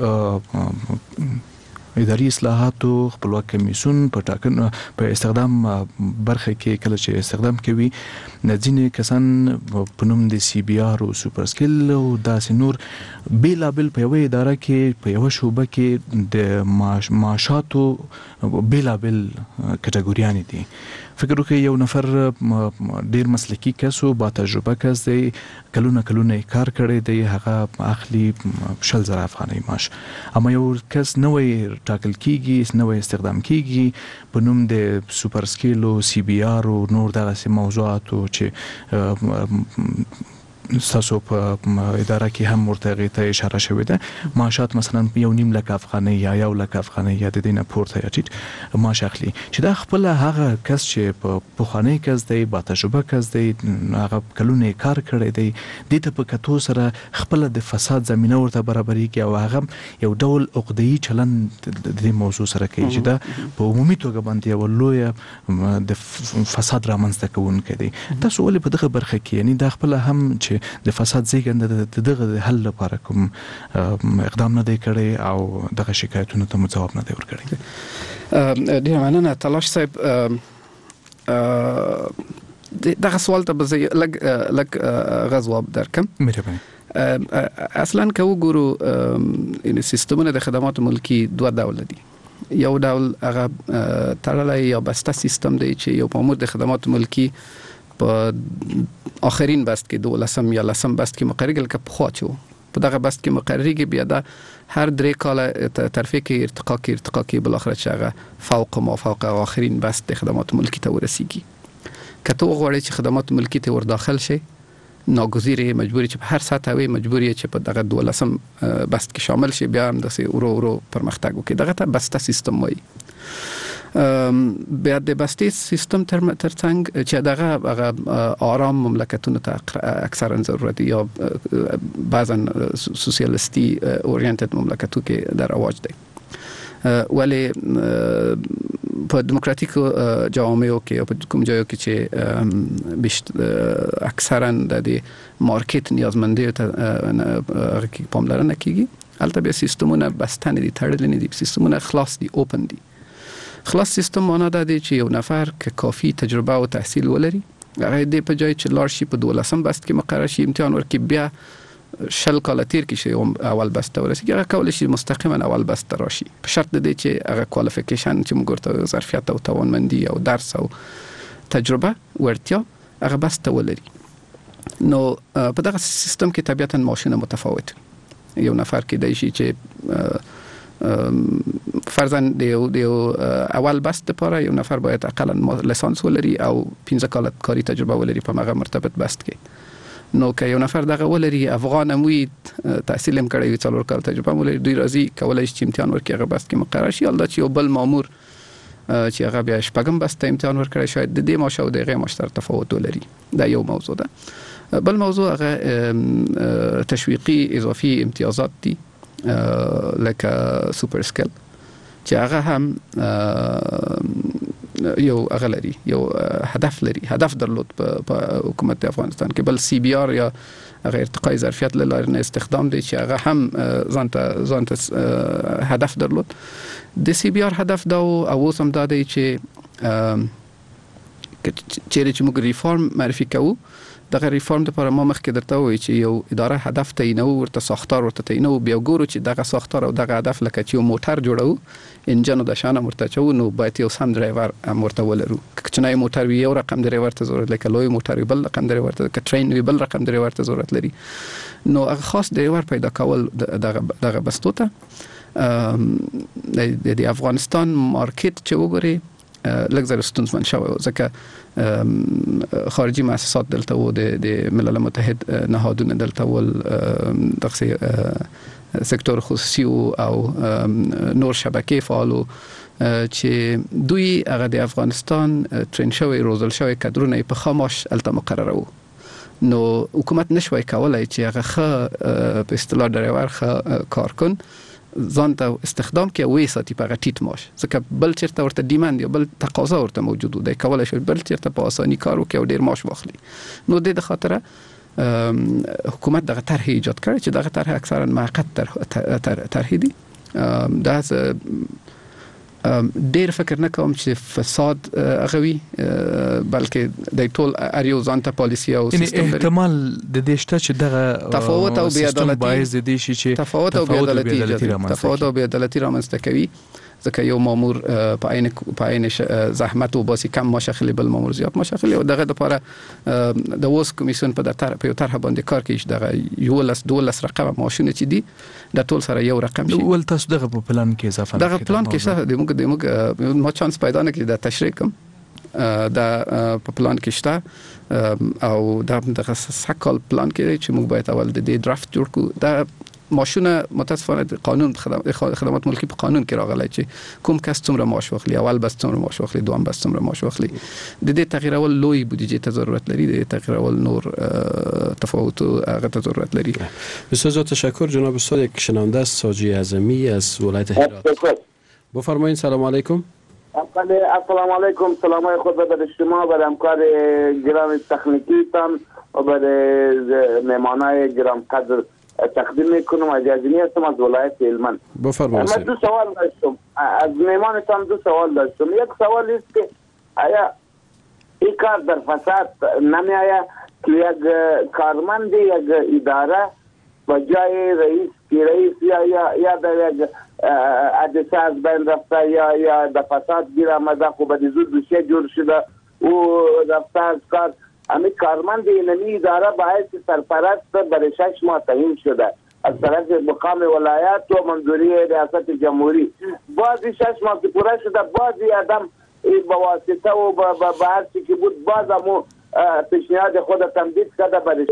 چې اداري اصلاحاتو خپلواک کمیسیون په ټاکنو په استخدام برخه کې کله چې استخدام کوي ځینې کسان په نوم د سی بي آر او سوپر سکل او داسې نور بیلابل په یوه اداره کې په یوه شعبه کې د معاشاتو بیلابل کټګوریانې دي. فکر وکړئ یو نفر ډیر مسلکی کس او با تجربه کس دی، کلونه کار کړی دی، هغه اخلي 100,000 افغانۍ معاش، اما یو کس نوې ټاکل کیږي، نوې استخدام کیږي په نوم د سوپر سکیل او سی بي آر او نور دغه موضوعاتو چې تاسو په اداره کې هم ورته ته اشاره شوې ده، معاشات مثلا 1.5 لک افغانۍ یا 1 لک افغانۍ یا د دینه پورته یا ټیټ معاش اخلي، چې دا خپل هغه کس چې په پخوانی کس دی، با تجربه کس دی، هغه کلونه کار کړی دی، د ته په کتو سره خپل د فساد زمينه ورته برابرېږي او هغه یو ډول عقده‌ای چلند د موضوع سره کوي چې دا په عمومي توګه باندې یو لوی د فساد رامنځته کوونکی دی. تاسو ولې په دغه برخه کې یعنی دا خپل هم چې د فساد زیږنده دغه حل لپاره کوم اقدام نه دی کړی او دغه شکایتونو ته جواب نه دی ورکړی؟ ډیر مننه تلاش صاحب. دغه سوال ته به لږ غواب درکم. مهرباني. اصلا که وګورو ان سیستمونه د خدمات ملکی دوه ډول دي. یو ډول هغه تړلی یا بسته سیستم دی چې یو مامور د خدمات ملکی په آخرین بست کې 12 یا 10 بست کې مقرریږي، لکه پخوا چې په دغه بست کې مقرریږي، بیا د هر 3 کال ترفیع کې ارتقا کې بالاخره چې هغه فوق ما فوق آخرین بست د خدمات ملکی ته ورسیږي. که ته وغواړې چې خدمات ملکی ته ور داخل شي، ناگزیره مجبوری چې په هر سطح وي، مجبوری چې په دغه 12 بست کې شامل شي، بیا هم داسې ورو پرمختګ وکړي. دغه ته بسته سیستم وایي. بیا د بسته سیستم ترڅنګ چې دغه آرام مملکتونو ته اکثرا ضرورت یا بعضا سوسیالیستی اورینتد مملکتو کې در رواج دی، ولی په دیموکراتیکو جوامعو کې او په کوم ځایو کې چې اکثرا د مارکیټ نیازمندیو ته پاملرنه کیږي، هلته بیا سیستمونه بسته نه دي، تړلي نه دي، سیستمونه خلاص دي، اوپن دي. خلاص سیستم معنا دا دی چې یو نفر که کافی تجربه او تحصیل ولري، هغه دې په ځای چې لاړ شي په 12 بست کې مقرر شي، امتحان ورکړي، بیا 10 کال تیر کې شي اول بست ته ورسیږي، هغه کولی شي مستقیما اول بست ته راشي، په شرط دی چې هغه کوالیفیکیشن چې موږ ورته ظرفیت او توانمندي او درس او تجربه ورتیا هغه بست ته ولري. نو په دغه سیستم کې طبیعتا ماشین متفاوت، یو نفر کې دی شي چې فرضاً دیو اول بست لپاره یو نفر باید اقلا لیسانس ولري او 15 کال کاری تجربه ولري په هغه مرتبط بست کې. نو که یو نفر دغه ولري، افغان موی تحصیل هم کړی وي، 4 کال تجربه ولري، دوی راځي کولای شي امتحان ورکړي، هغه بست کې مقرر شي. البته چې یو بل مامور چې هغه بیا شپږم بست ته امتحان ورکړي، شاید د دې معاش او د هغې معاش سره تفاوت ولري. دا یو موضوع ده. بل موضوع هغه تشویقي اضافي امتیازات دي، لکه سوپر سکل چې هغه هم یو اغلري یو هدف لري، هدف درلود په حکومت افغانستان کې، بل سی بی آر یا غیر ارتقای ظرفیت له لارې استخدام دی چې هغه هم ځانته هدف درلود. د سی بی آر هدف دا او اوس هم دا دی چې چیرې چې موږ ریفارم معرفي کوو، دغه ریفارم لپاره ما مخکې درته وایي چې یو اداره هدف تعینو، ورته ساختار ورته تعینو، بیا ګورو چې دغه ساختار او دغه هدف لکه چې یو موټر جوړو، انجن او د شانه ورته چو، نو باید یو سم ډرایور هم ورته ولرو. که چنای موټر وي یو رقم ډرایور ته ضرورت لري، لوی موټر وي بل رقم ډرایور ته، که ټرین وي بل رقم ډرایور ته ضرورت لري. نو هغه خاص ډرایور پیدا کول دغه بستو ته د افغانستان مارکیټ چې وګوري لږ زر ستونزمن شوی، ځکه خارجي مؤسسات دلته و، د ملل متحد نهادونه دلته ول، دغه سکتور خصوصي او نور شبکې فعالو چې دوی هغه د افغانستان ترین شوی روزل شوی کادرونه په خاموش الته مقرره وو. نو حکومت نشوي کولای چې هغه په اصطلاح ډرایور کارکن ځان ته استخدام کې وې ساتي په غټیټ ماش، ځکه بل چیرته ورته ډیماند یا بل تقاضا ورته موجود دی، کولای شي بل چیرته په اساني کار وکړي او ډیر ماش واخلي. نو د خاطره حکومت دغه طرح ایجاد کړی چې دغه طرح اکثرا موقت طرح دي. دا ډیر فکر نه کوم چې فساد غوي، بلکې د ټول اریو ځانته پالیسی او سیستم لري. احتمال د دې شته چې دغه تفاوت او بې عدالتي باعث د دې شي چې تفاوت او بې عدالتي رامنځته کوي، ځکه یو مامور په عین زحمت او باسي کم ماشخلي، بل مامور زیات ماشخلي، او دغه لپاره د اوس کمیسیون په یو طرح باندې کار کوي چې دغه 12 رقم ماشونه چې دي د ټول سره یو رقم شي. ول تاسو دغه په پلان کې اضافه دغه پلان کې شته، د موږ ما چانس پیدا نه کړی د تشریح کوم دا په پلان کې شته، او دغه سکل پلان کې چې موږ باید اول د دې درافت جوړ کړو. دا ماشونه متاسفانه قانون خدمات ملکی په قانون کې راغلی چې کوم کس څومره معاش واخلي، اول بس څومره معاش واخلي، دوم بس څومره معاش واخلي. د دې تغییرول لوی بودجه ته ضرورت لري، د تغییرول نور تفاوت هغه ته ضرورت لري. بسیار تشکر جناب استاد. یک شنونده است ساجی اعظمی از ولایت هرات. بفرمایید. سلام علیکم. السلام علیکم. سلامای خود به شما، به همکار گرام تکنیکیتان و به مهمانای گرام قدر تقدیم میکنم. اجازه هستم از ولایت هلمند. بفرمایید. من دو سوال داشتم از مهمانتان. یک سوال است که آیا این کار در فساد نمی آید که یک کارمند یک اداره با جای رئیس یا در یک حادثه از بین رفته یا در فساد گیر آمده، خب زود دوسیه جور شده او رفته از کار، همین کارمند اینمی اداره باید سرپرست برای 6 ماه تعیین شده از طرف مقام ولایت و منظوری ریاست جمهوری. بعضی 6 ماه که پوره شده، بعضی آدم با واسطه و با هر چی که بود باز همو پیشنهاد خود تمدید کرده برای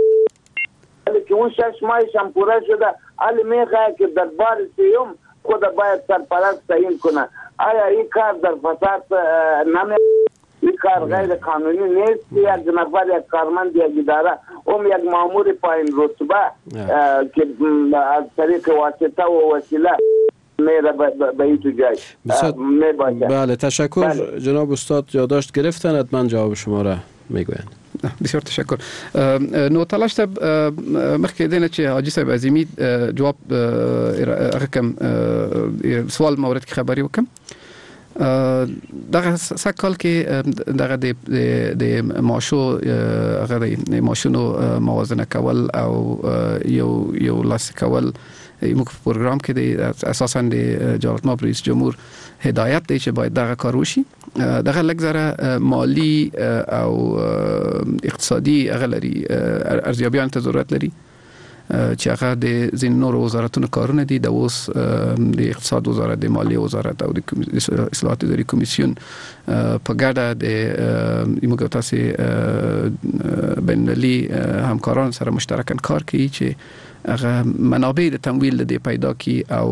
ولی که اون 6 ماهش هم پوره شده، علی میخواه که در بار سیوم خود باید سرپرست تعیین کنه. آیا این کار در فساد نمی این کار غیر قانونی نیست؟ یک نفر یک کارمند یک اداره یک مامور پایین رتبه که از طریق واسطه و وسیله میره به این تو جای میباشه. بله تشکر جناب استاد، یادداشت گرفتن، حتما جواب شما را میگویند. بسیار تشکر. نو تلاش ته مخکې دینه چې حاجی صاحب عظیمی جواب رقم سوال مورد کې خبري وکم. دغه سکل کې دغه د معاشو هغه د معاشونو موازنه کول او یو لاس کول موږ په پروګرام کې د اساساً د جلالت مآب رئیس جمهور هدایت دی چې باید دغه کار وشي. دغه لږ زره مالی او اقتصادي هغه لري ارزیابیان ته ضرورت لري چې هغه د ځینو نورو وزارتونو کارونه دي. د اوس د اقتصاد وزارت، د مالیې وزارت او د اصلاحات اداري کمیسیون په ګډه د موږ تاسو بین‌المللي همکاران سره مشترکاً کار کوي چې هغه منابع د تمویل د پیدا کی او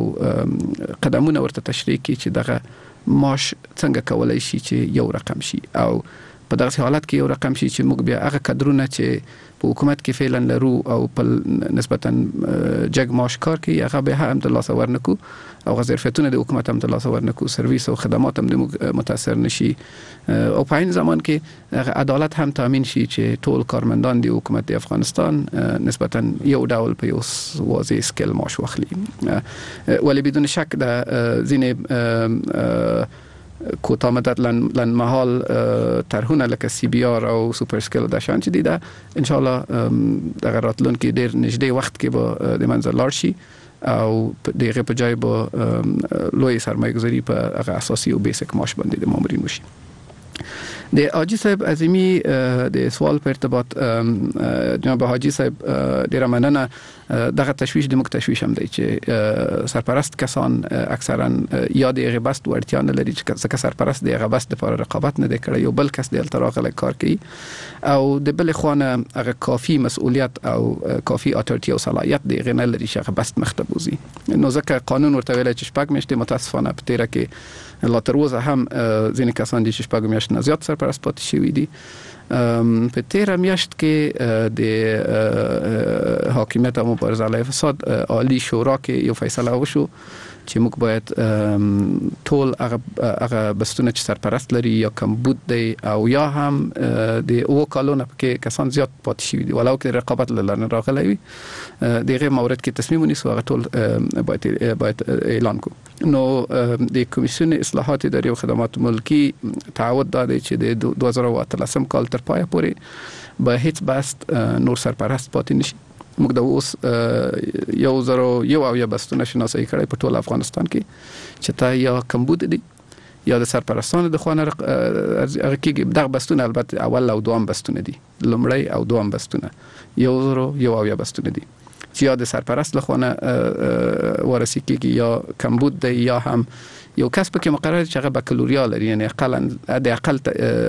قدمونه ورته تشریح کی چې دغه معاش څنګه کولای شي چې یو رقم شي او په دغه حالت کې یو رقم شي چې موږ بیا هغه کډرونه چې په حکومت کې فعلا لرو او په نسبتا جګ معاش کار کوي هغه به هم د لاس ورنکو او ظرفیتونه د حکومت هم د لاس ورنکو سرویس او خدمات هم متاثر نشي او په این زمان کې عدالت هم تامین شي چې ټول کارمندان د حکومت د افغانستان نسبتا یو ډول په یو واضح سکیل معاش واخلي ولی بدون شک د ځینې کوتاه مدت لن محال طرحونه لکه سی بی آر او سوپر سکیل د شان چې دي دا ان شاء الله د راتلونکي ډیر نږدې وخت کې به د منځ لاړ شي او دغه په ځای به لوی سرمایه‌گذاری په هغه اساسي او بیسیک معاش باندې د مامورین وشي. د حاجی صاحب عظیمی د سوال په ارتباط جناب حاجی صاحب ډیره مننه. دغه تشویش د موږ تشویش هم دی چې سرپرست کسان اکثرا یا د غبست ورتیا نه لري چې سرپرست د غبست لپاره رقابت نه کوي یو بل کس د التراغله کار کوي او د بل خوانه هغه کافي مسؤلیت او کافي اتورټي او صلاحیت د غنل لري چې غبست مختبوزي. نو ځکه قانون ورته ویل چې شپږ میاشتې متاسفانه په تیره کې لا تر اوسه هم ځینې کسان دي چې شپږ میاشتې نه زیات سرپرست پاتې شوي دي. په تیره میاشت کې د حاکمیت او مبارزه علیه فساد عالی شورا کې یو فیصله وشو چې موږ باید ټول هغه بستونه چې سرپرست لري یا کمبود دی او یا هم د او کالونه کې کسان زیات پاتې شوي دي ولو کې رقابت لرنه راغلی وي دغه مورد کې تصمیم ونیسو هغه ټول باید اعلان کو. نو د کمیسیون اصلاحات اداري او خدمات ملکی تعهد داده چې د 2013 کال تر پای پورې به هیڅ بست نور سرپرست پاتې نشي. موږ د اوس یو بستونه شناسایی کړی په ټول افغانستان کې چې تا یا کمبود دي یا د سرپرستانو د خوانه هغه کې دغه بستونه البته اول او دوام بستونه دي لومړی او دوام بستونه یو بستونه دي چې یا د سرپرست لخوانه ورسی کېږي یا کمبود دی یا هم یو کس پکې مقرر چې هغه بکالوریا لري یعنی د اقل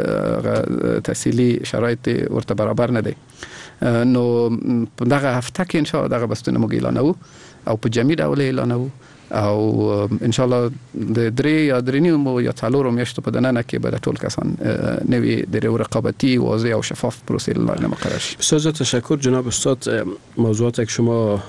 تحصیلي شرایط ورته برابر نه دی. نو دغه هفته کې ان شاء الله دغه بستونه موږ اعلانو او په جمعي ډول اعلانو او ان شاء الله د 3 یا 3 یا 4 میاشتو په دننه کې به ټول کسان نوی د رقابتی واضح او شفاف پروسه اعلان مقرر شي. بسیار تشکر جناب استاد. موضوعاتی که شما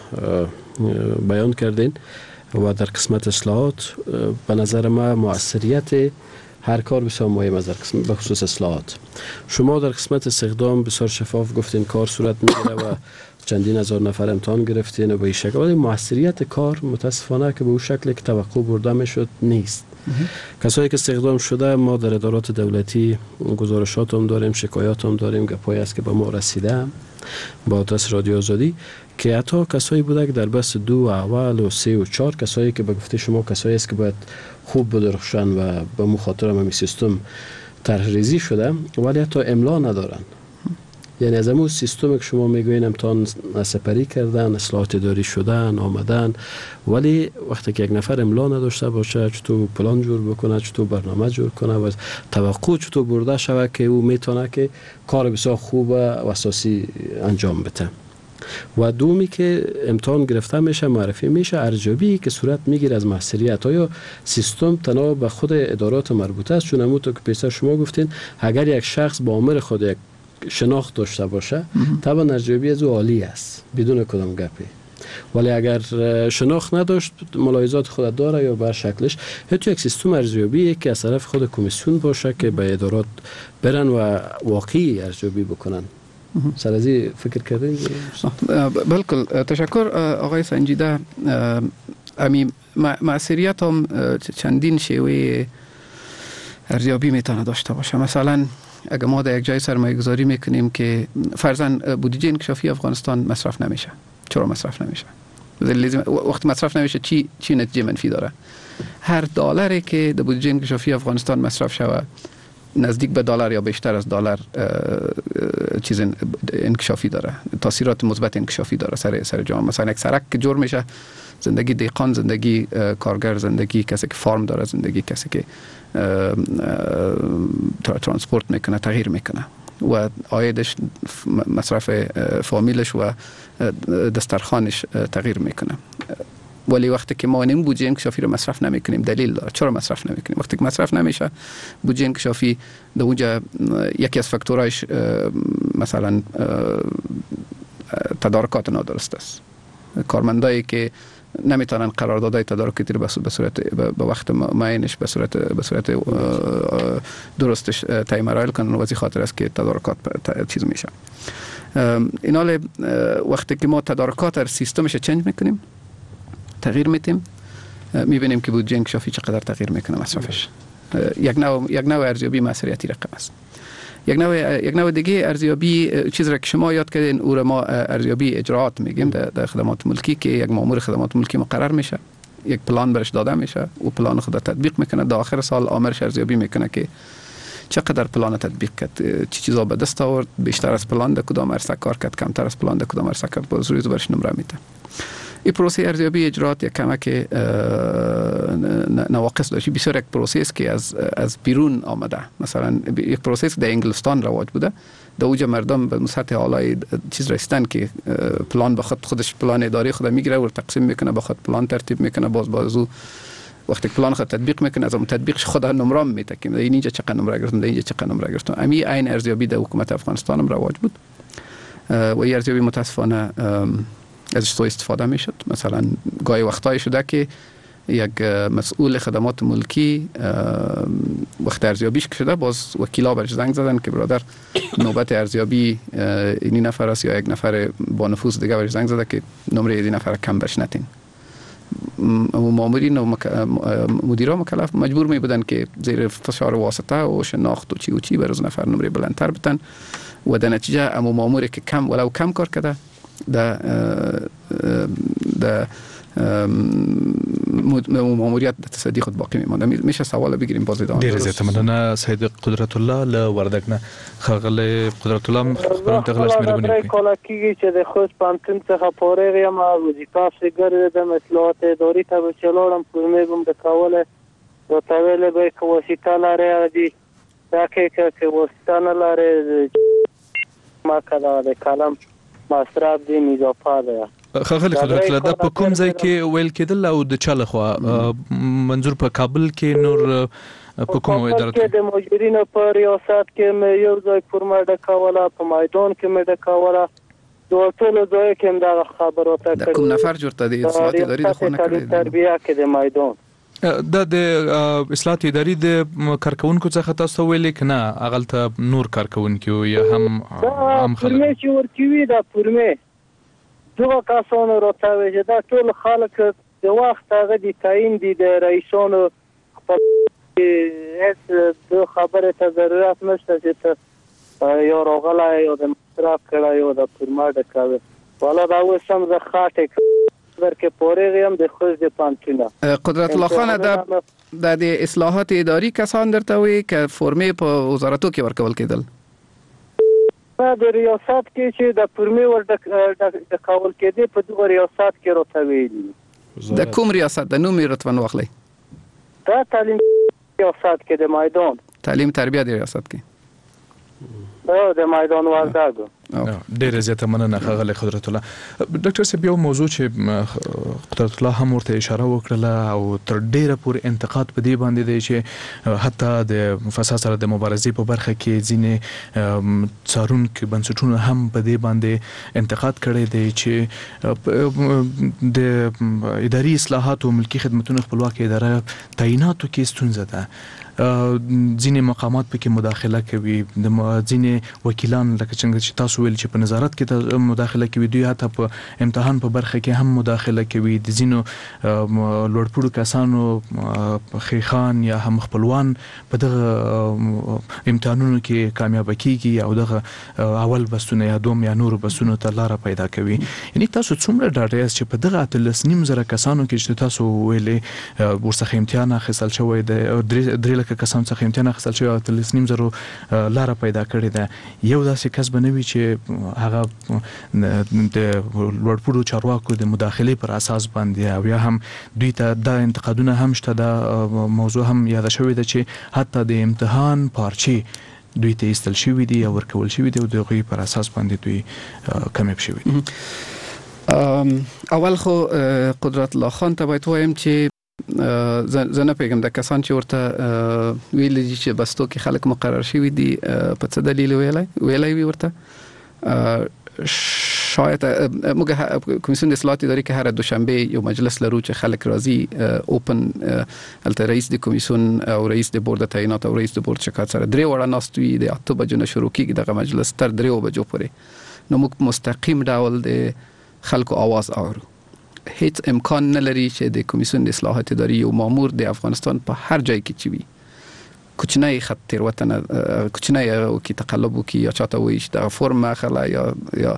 بیان کردین و در قسمت اصلاحات به نظر ما موثریت هر کار بسیار مهم است به خصوص اصلاحات. شما در قسمت استخدام بسیار شفاف گفتین کار صورت میگیره و چندین هزار نفر امتحان گرفتین و به این شکل ولی موثریت کار متاسفانه که به اون شکلی که توقع برده میشد نیست. کسایی که استخدام شده ما در ادارات دولتی گزارشات هم داریم شکایات هم داریم گپایی است که به ما رسیده با دست رادیو آزادی که حتی کسایی بوده که در بس 2 اول و 3 و 4 کسایی که به گفته شما کسایی است که باید خوب بدرخشن و به مخاطر هم سیستم طرح‌ریزی شده ولی حتی املا ندارن. یعنی از همون سیستمی که شما میگوین امتحان سپری کردن اصلاحات اداری شدن آمدن ولی وقتی که یک نفر املا نداشته باشه چطور پلان جور بکنه چطور برنامه جور کنه و توقع چطور برده شود که او میتونه که کار بسیار خوب و اساسی انجام بده. و دومی که امتحان گرفته میشه معرفی میشه ارزیابی که صورت میگیره از موثریت آیا سیستم تنها به خود ادارات مربوطه است چون همونطور که پیشتر شما گفتین اگر یک شخص با عامل خود یک شناخت داشته باشه طبعا ارزیابی از او عالی است بدون کدام گپی ولی اگر شناخت نداشت ملاحظات خود داره یا بر شکلش حتی یک سیستم ارزیابی که از طرف خود کمیسیون باشه که به ادارات برن و واقعی ارزیابی بکنن. سر از این فکر کردین؟ بلکل تشکر آقای سنجیده. امی موثریت هم چندین شیوه ارزیابی میتونه داشته باشه. مثلا اگر ما در یک جای سرمایه گذاری میکنیم که فرضاً بودجه انکشافی افغانستان مصرف نمیشه. چرا مصرف نمیشه؟ وقتی مصرف نمیشه چی نتیجه منفی داره؟ هر دلاری که در بودجه انکشافی افغانستان مصرف شود نزدیک به دلار یا بیشتر از دلار چیز انکشافی داره تاثیرات مثبت انکشافی داره سر جامعه. مثلا یک سرک که جور میشه زندگی دیقان زندگی کارگر زندگی کسی که فارم داره زندگی کسی که ترانسپورت میکنه تغییر میکنه و عایدش مصرف فامیلش و دسترخوانش تغییر میکنه. ولی وقتی که ما این بودجه انکشافی رو مصرف نمیکنیم دلیل داره چرا مصرف نمیکنیم. وقتی که مصرف نمیشه بودجه انکشافی در اونجا یکی از فاکتورایش مثلا تدارکات نادرست است. کارمندایی که نمیتونن قراردادهای تدارکاتی رو به صورت به وقت معینش به صورت درستش طی مراحل کنن و از این خاطر است که تدارکات چیز میشه. اینال وقتی که ما تدارکات سیستمش چنج میکنیم تغییر میتیم میبینیم که بودجه انکشافی چقدر تغییر میکنه مصرفش. یک نوع ارزیابی مسئولیتی رقم است. یک نوع دیگه ارزیابی چیز را که شما یاد کردین او را ما ارزیابی اجراعات میگیم در خدمات ملکی که یک مأمور خدمات ملکی مقرر میشه، یک پلان برش داده میشه، او پلان خود تطبیق میکنه، در آخر سال آمرش ارزیابی میکنه که چقدر پلان تطبیق کرد، چه چیزا به دست آورد، بیشتر از پلان در کدام عرصه کار کرد، کمتر از پلان در کدام عرصه کرد، باز روی برش نمره میده. این پروسه ارزیابی اجراعات یک کمک نواقص داشت. بسیار یک پروسه است که از بیرون آمده. مثلا یک پروسه است در انگلستان رواج بوده، در اوج مردم به سطح اعلای چیز رسیدن که پلان به خودش پلان اداری خود میگیره و تقسیم میکنه، به خود پلان ترتیب میکنه، باز او وقتی پلان خود تطبیق میکنه از اون تطبیقش خود نمره میده که اینجا چقدر نمره گرفتم، اینجا چقدر نمره گرفتم. امی عین ارزیابی در حکومت افغانستان هم رواج بود و این ارزیابی متاسفانه ازش تو استفاده میشد. مثلا گاهی وقتایی شده که یک مسئول خدمات ملکی وقت ارزیابیش شده باز وکیلا برش زنگ زدن که برادر نوبت ارزیابی این نفر است، یا یک نفر با نفوذ دیگه برش زنگ زده که نمره این نفر کم برش نتین. مامورین و مدیران مکلف مجبور می بودن که زیر فشار واسطه و شناخت و چی برای نفر نمره بلندتر بتن و در نتیجه امو ماموری که ولو کم کار کرده در ماموریت تصدیق خود باقی میمانده. میشه سوال بگیریم باز ادامه. ډیر زیات مننه سید قدرت الله له وردګ نه. خغل قدرت الله خبرم ته غلط مهرباني وکړئ. کله کېږي چې د خوست پوهنتون څخه فارغ یم، وظیفه پسې ګرځېدم، اطلاعات اداري ته به چې لاړم فورمې به م د کولی راته ویلې به یې که واسطه لرې هغه دا که واسطه نه لرې ما که د کلم مصرف دی اضافه ده. خغل قدرت الله دا په کوم ځای کې ویل کېدل او د چا لخوا منظور په کابل کې نور په کوم اداره کې د مجبورینو په ریاست کې مې یو ځای فورمه ډکوله، په میدان کې مې ډکوله، د ټولو ځای کې هم دغه خبرات کړي. کوم نفر جوړته د اصلاحات اداري د خونه کړی تربیه کې د میدان د اصلاحات اداري د کارکونکو څخه تاسو ویلې کنه اغلته نور کارکونکو یا هم خلک چې ورکوي د فورمې دغه کسانو راته وایي چې دا ټول خلک د وخت هغه د تعیین دي د رئیسانو خپل هیڅ د خبرې ته ضرورت نشته چې ته یا راغلی یا د مصرف کړی یا د فورمه ډکوي. والا دا اوس هم زه خاطې که فارغ یم د خوست د پوهنتونه. قدرت الله خان د اصلاحات اداري کسان درته وایي که فورمې په وزارتو کې ورکول کېدل؟ د ریاست کې چې د فورمې ور ډکول کېدې په دغه ریاست کې راته ویلي. د کوم ریاست د نوم یې رتبه واخلئ؟ دا تعلیم ریاست کې د میدان تعلیم تربیه د ریاست کې د میدان وردګو. ډیره زیاته مننه خغل قدرت الله. ډاکټر صاحب یو موضوع چې قدرت الله هم ورته اشاره وکړه او تر ډیره پورې انتقاد په دې باندې دی چې حتی د فساد سره د مبارزې په برخه کې ځینې څارونکي بنسټونه هم په دې باندې انتقاد کړی دی چې د اداري اصلاحاتو ملکی خدمتونو خپلواک اداره تعیناتو کې ستونزه ده. ځینې مقامات پکې مداخله کوي، د ځینې وکیلان لکه څنګه چې تاسو ویل چې په نظارت کې مداخله کوي، دوی حتی په امتحان په برخه کې هم مداخله کوي. د ځینو لوړپوړو کسانو خیخان یا هم خپلوان په دغه امتحانونو کې کامیابه کیږي او دغه اول بستونه یا دوم یا نور بستونو ته لاره پیدا کوي. یعنی تاسو څومره ډاډه یاست چې په دغه 13,000 کسانو کې چې تاسو ویلې ورڅخه امتحان اخیستل شوی دی، درې که کسان څخه امتحان اخیستل شوی او 13,000 لاره پیدا کړې ده، یو داسې کس به نه وي چې هغه د لوړپوړو چارواکو د مداخلې پر اساس باندې او یا هم دوی ته دا انتقادونه هم شته. دا موضوع هم یاده شوې ده چې حتی د امتحان پارچې دوی ته ایستل شوي دي او ورکول شوي دي او د هغوی پر اساس باندې دوی کمیاب شوي دي. اول خو قدرت الله خان ته باید وایم چې زه نه پیغام د کسان چې ورته ویل دي چې بستو کې خلک مقرر شوی دي په څه دلیل ویلای وی ورته شاید موږ کمیسیون اصلاحات اداري کې هر دوشنبه یو مجلس لرو چې خلک راځي اوپن الته رئیس د کمیسیون او رئیس د بورډ تعینات او رئیس د بورډ شکایت سره درې وړه ناستوي د 8 بجو نه شروع کیږي دغه مجلس تر 3 بجو پورې نو موږ مستقیم ډول د خلکو आवाज اورو هیڅ امکان نه لري چې د کمیسیون د اصلاحات اداري یو مامور د افغانستان په هر ځای کې چوي کوچنی خط تیروتنه کوچنی او کی تقلب وکي یا چاته وایي چې د فرم اخلا یا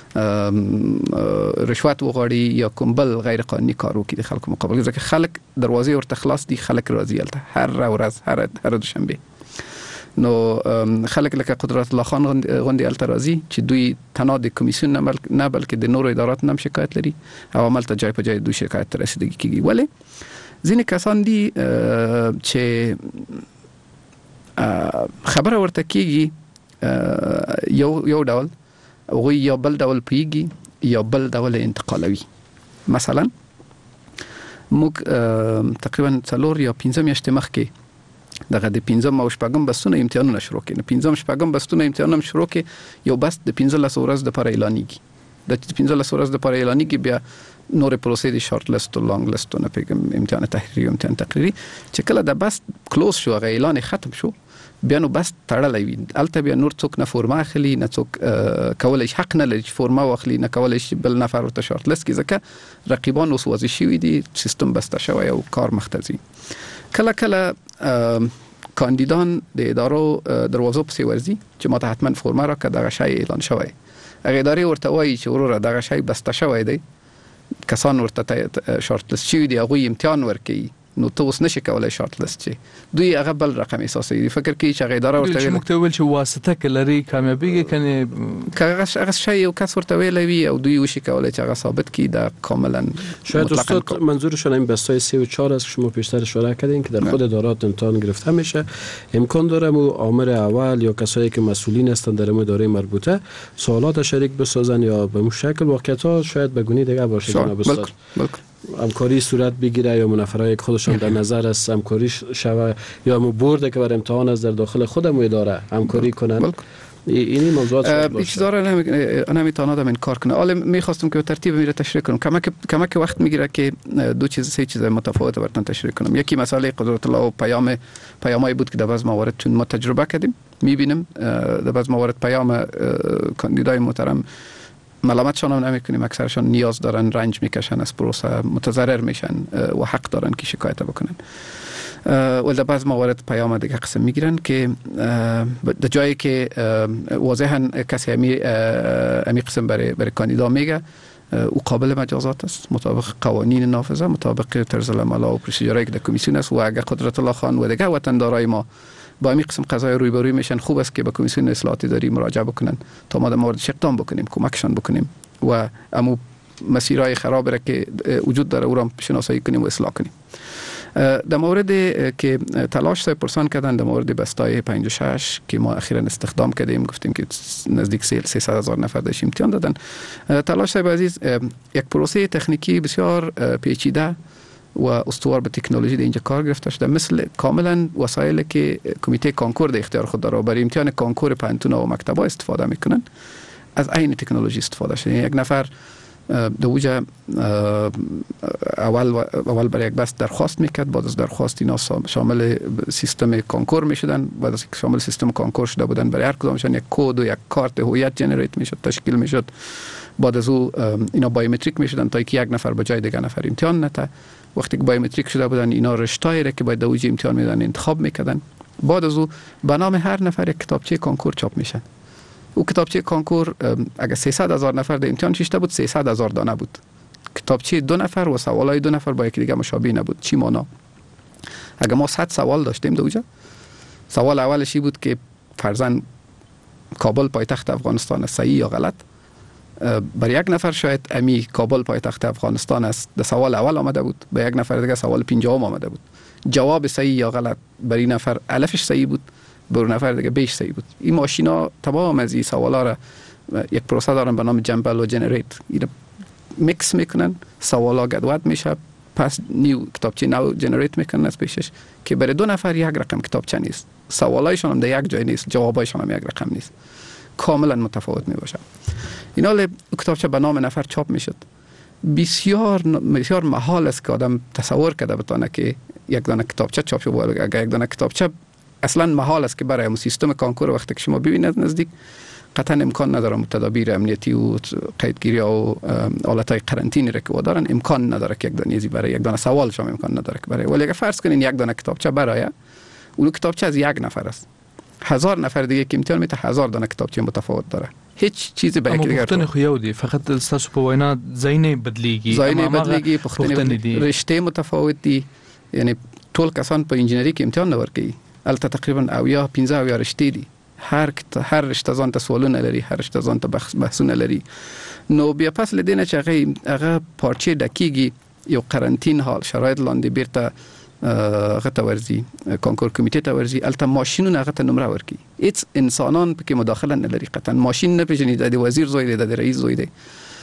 رشوت وغواړي یا کوم بل غیر قانوني کار وکي د خلکو مقابل ځکه خلک دروازې ورته خلاص دي خلک راځي الته هر ورځ هر دوشنبه نو خلک لکه قدرت الله خان غوندي الته راځي چې دوی تنها د کمیسیون نه بلکې د نورو ادارات هم شکایت لري او عمل ته جای په جای دوی شکایت ته رسیدګي کیږي ولی ځینې کسان دي چې خبره ورته کیږي یو ډول او یا بل ډول پیږي یا بل ډول انتقالوي مثلا موږ تقریبا 4 یا 5 میاشتې مخکې دغه د 15 او 16 بستونه امتحانونه شروع کړي 15 16 بستونه امتحانونه شروع کړي یو بس د 15 ورځې د پر اعلانېږي د 15 ورځې د پر اعلانېږي بیا نور پروسې د شارټ لیست او لانګ لیست نه پیګم امتحان تحریری او امتحان تقریری چې کله د بس کلوز شو غو اعلان ختم شو بیا نو بس تړلې وي الته بیا نور څوک نه فورما اخلي نه څوک کولای حق نه لري چې فورما واخلي نه کولای شي بل نفر ورته شارټ لیست کې ځکه رقیبان اوس وځي شوی دي سیستم بسته شوی او کار مختزي کله کاندیدان د ادارو دروازو پسې ورځي چې ماته حتما فورما راکړه دغه شی اعلان شوی هغه ادارې ورته وایي چې وروره دغه شی بسته شوی دی کسان ورته شارټ لیست شوی دی هغه امتحان ورکړي نو ته اوس نشي کولای شارټ لیست شي دوی هغه بل رقم اساسي دي فکر کوي چې هغه اداره ورته ویل چې مکتوب چې واسطه کلري کامیابیږي کنه هغه شی یو کس ورته ویلوي او دوی وشي کولای چې هغه ثابت کړي دا کاملا شاید استاد منظورشون این بستای 3 و 4 است که شما پیشتر اشاره کردین که در خود ادارات امتحان گرفته میشه امکان داره مو آمر اول یا کسایی که مسئولین هستند در اداره مربوطه سوالات شریک بسازن یا به اون شکل واقعیت‌ها شاید به گونه دیگه باشه جناب استاد همکاری صورت بگیره یا منافرای خودشان در نظر است همکاری شوه یا بورد که بر امتحان از در داخل خودمو اداره همکاری کنن اینی موضوعات هیچ داره نمیتونه من کار کنه حالا میخواستم که ترتیب میره تشریح کنم کمک وقت میگیره که دو چیز سه چیز متفاوت براتون تشریح کنم یکی مسئله قدرت الله و پیامایی بود که در بعض موارد چون ما تجربه کردیم میبینیم در بعض موارد پیام کاندیدای محترم ملامتشان هم نمیکنیم اکثرشان نیاز دارن رنج میکشن از پروسه متضرر میشن و حق دارن که شکایت بکنن و در بعض موارد پیام دیگه قسم میگیرن که در جایی که واضحا کسی امی قسم برای کاندیدا میگه او قابل مجازات است مطابق قوانین نافذه مطابق طرز العمل و پروسیجرایی که در کمیسیون است و اگر قدرت الله خان و دیگه وطندارای ما با این قسم قضای رویبروی میشن خوب است که به کمیسیون اصلاحات اداری مراجعه بکنن تا ما در موردش اقدام بکنیم کمکشان بکنیم و امو مسیرهای خراب را که وجود داره او را شناسایی کنیم و اصلاح کنیم در مورد که تلاش سای پرسان کردن در مورد بستای 56 که ما اخیراً استخدام کردیم گفتیم که نزدیک 300,000 نفر داشت امتحان دادن تلاش سای عزیز یک پروسه تکنیکی بسیار پیچیده و استوار به تکنولوژی در اینجا کار گرفته شده مثل کاملا وسایلی که کمیته کنکور در اختیار خود داره برای امتحان کنکور پانتون و مکتبا استفاده میکنن از این تکنولوژی استفاده شده یک نفر دوجه اول برای یک بس درخواست میکرد بعد از درخواست اینا شامل سیستم کنکور میشدن بعد از شامل سیستم کنکور شده بودن برای هر کدامشان یک کد و یک کارت هویت جنریت میشد تشکیل میشد بعد از او اینا بایومتریک میشدن تا اینکه یک نفر به جای دیگه نفر امتحان نته وقتی که بایومتریک شده بودن اینا رشته‌ای را که باید دوجه امتحان میدن انتخاب میکردن بعد از او به نام هر نفر یک کتابچه کنکور چاپ میشن او کتابچه کنکور اگه 300,000 نفر در امتحان شیشته بود 300,000 دانه بود کتابچه 2 نفر و سوالای 2 نفر با یکی دیگه مشابه نبود چی معنا اگه ما 100 سوال داشتیم دوجه سوال اولش بود که فرضاً کابل پایتخت افغانستان است صحیح یا غلط برای یک نفر شاید امی کابل پایتخت افغانستان است در سوال اول آمده بود به یک نفر دیگه سوال 50 آمده بود جواب صحیح یا غلط برای نفر الفش صحیح بود برای نفر دیگه بیش صحیح بود این ماشینا تمام از این سوالا را یک پروسه دارن به نام جمبل و جنریت میکس میکنن، سوالا گدوت میشه، پس نیو کتابچه نو جنریت میکنن از پیشش که برای 2 نفر یک رقم کتابچه نیست، سوالایشون هم در یک جای نیست، جوابایشون هم یک رقم نیست، کاملا متفاوت میباشه. اینا کتابچه به نام نفر چاپ میشد. بسیار محال است که آدم تصور کرده بتونه که یک دانه کتابچه چاپ شد. اگر یک دانه کتابچه اصلا محال است که برای سیستم کانکور وقتی که شما ببینید نزدیک، قطعا امکان نداره تدابیر امنیتی و قیدگیری و حالتهای قرنطینی را که دارن امکان نداره که یک دانه برای یک دانه سوال شما امکان نداره که برای. ولی اگر فرض کنین یک دانه کتابچه برای اون کتابچه از یک نفر است، 1000 نفر دیگه که امتحان میده 1000 دانه کتابچه متفاوت داره، هیچ چیزی به یکی دیگه پختن خو یو دی، فقط تاسو په وینا ځای بدلیږي پختن دي، رشته متفاوت دي. یعنی ټول کسان په انجینری کې امتحان نه ورکوي، البته تقریبا او یا 15 او یا رشته دي، هر رشته ځان ته سوالونه لري، هر رشته ځان ته بحثونه لري. نو بیا پس لدینه چې هغه پارچه دکیږي یو قرنطین حال شرایط لاندې بیرته هغه ته ورځي، کانکور کمیټې ته ورځي، البته ماشینونه هغه ته نمره ورکوي، هیڅ انسانان پکې مداخله نه لري، قطعا ماشین نه پیژني د وزیر زوی دی، د رئیس زوی دی.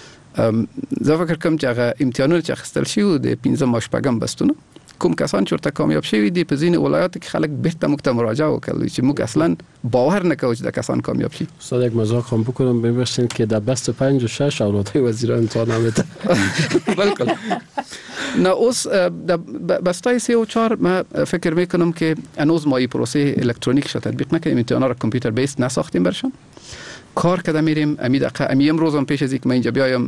زه فکر کوم چې هغه امتحانونه چې اخیستل شوي د 15 او 16 بستونه کوم کسان چې ورته کامیاب شوي دي په ځینې ولایاتو کې خلک بیرته موږ ته مراجعه وکړي چې موږ اصلا باور نه کوو چې د کسان کامیاب شي. استاد یک مزاق هم بکنم ببخشید که در بست 5 و 6 اولادهای وزیران امتحان نمیده. بالکل. نه اوس د بستای 3 و 4 ما فکر میکنم که هنوز ما این پروسه الکترونیک شو تطبیق نکردیم، امتحانا را کامپیوتر بیس نساختیم برشان. کار کردم میریم امروز هم پیش از اینکه من اینجا بیایم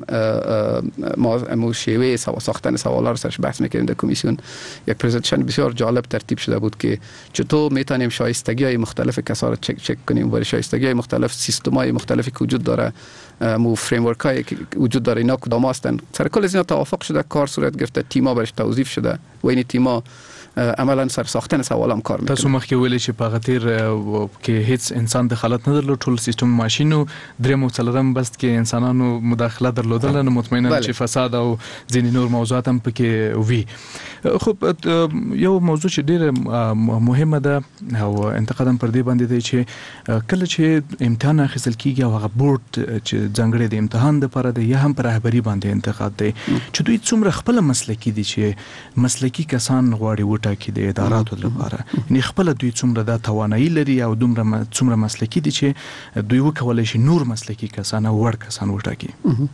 ما شیوه ساختن سوالا رو سرش بحث میکردیم در کمیسیون. یک پرزنتیشن بسیار جالب ترتیب شده بود که چطور میتونیم شایستگی های مختلف کسا رو چک کنیم، برای شایستگی های مختلف سیستم های مختلفی که وجود داره، مو فریم ورک هایی که وجود داره، اینا کدام هستن. سر کل از اینا توافق شده، کار صورت گرفته، تیما برش توظیف شده و این تیما عملا سر ساختن سوالام کار میکنه. تاسو مخکې ویل چې په غتیر کې هیڅ انسان دخالت نه درلود، ټول سیستم ماشینو، دریم او څلورم بس کې انسانانو مداخله درلودله، نو مطمئنا چې فساد او ځینې نور موضوعات هم پکې وي. خب یو موضوع چې ډیره مهمه ده او انتقاد هم پر دې باندې دی چې کله چې امتحان اخیستل کیږي او هغه بورډ چې ځانګړی د امتحان لپاره دی یا هم پر رهبری باندې انتقاد دی چې دوی څومره خپل مسلکی دي، چې مسلکی کسان غواړي کې د اداراتو لپاره، یعنی خپل دوی څومره د توانایي لري او څومره مسلکی دي چې دوی وکولای شي نور مسلکی کسان او وړ کسان وټاکي.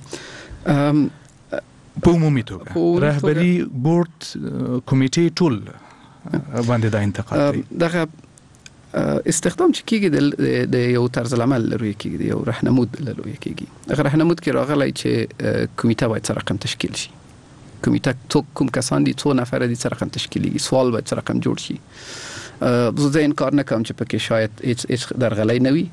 په عمومي توګه رهبری بورډ کمیټې ټول باندې دا انتقاد دی. دغه استخدام چې کیږي د یو طرز العمل لروي کیږي، د یو راهنمود لروي کیږي. هغه راهنمود کې راغلی چې کمیټه باید څه رقم تشکیل شي، کمیټه تو کوم کسان دي، څو نفر دي، څه رقم تشکیلي، سوال باید څه رقم جوړ شي. زه انکار نه کوم چې پکې شاید هیڅ درغلي نه وي،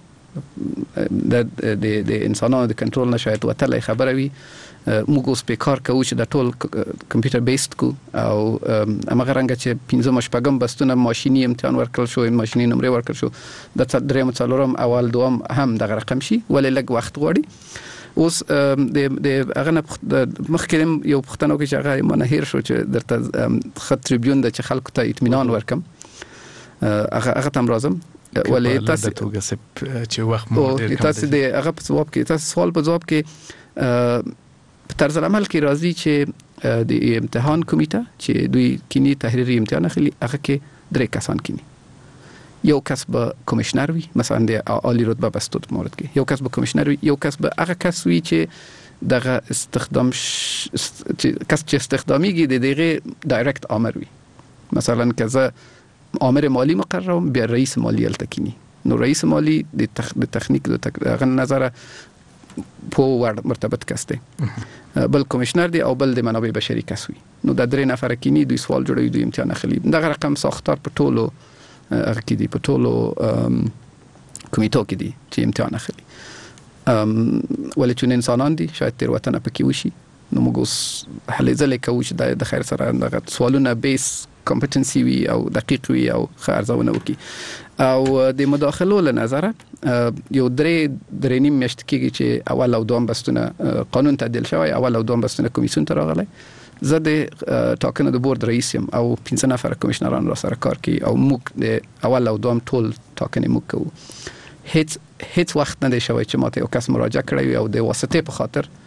د انسانانو د کنټرول نه شاید وتلې خبره وي. موږ اوس په کار کوو چې د ټول کمپیوټر بیسډ کو او هغه رنګ چې 15 او 16 بستونه ماشيني امتحان ورکړل شو، ماشيني نمرې ورکړل شو، د 3 او 4 اول دوم هم دغه رقم شي، ولې لږ وخت غواړي. اوس د هغه مخکې یو پښتنو کې چې هغه منهیر شو چې درته خط تریبیون د چې خلکو ته اطمینان ورکم، هغه تم راځم. ولې تاسو چې وخت مو ډیر کم تاسو د هغه په جواب کې، تاسو سوال په جواب کې په طرز عمل کې راځي چې د امتحان کمیټه چې دوی کینی تحریری امتحان اخلي، هغه کې 3 کسان کینی. یو کس به کمیشنر وي، مثلا د عالی رتبه بستود مورد کې یو کس به کمیشنر وي، یو کس به هغه کس وي چې دغه استخدام کس چې استخدامیږي د دغه ډایرکټ امر وي. مثلا کزه امر مالی مقررم بیا رئیس مالی التکینی، نو رئیس مالی د تخنیک د نظر په مرتبط کس دی، بل کمیشنر دی او بل د منابع بشري کس وي. نو د 3 نفر کینی دوی سوال جوړوي، دوی امتحان اخلي. دغه رقم ساختار په ټولو هغه کې دی، په ټولو کمیټو کې دي چې امتحان اخلي. ولې چې انسانان دي شاید تیروتنه پکې وشي، نو موږ اوس هلې ځلې کوو چې د خیر سره دغه سوالونه بیس کمپټنسي وي او دقیق وي او خارزونه وکي. او د مداخلو له نظر یو 3 نیم میاشت کېږي چې اول او دوم بستونه قانون تعدیل شوی، اول او دوم بستونه کمیسیون ته راغلی. زه د ټاکنو د بورډ رئیس یم او 15 نفر کمیشنران را سره کار کوي او موږ د اول او دوم ټول ټاکنې موږ کوو. هیڅ وخت نه دی شوی چې ماته یو کس مراجعه کړی او د واسطې په خاطر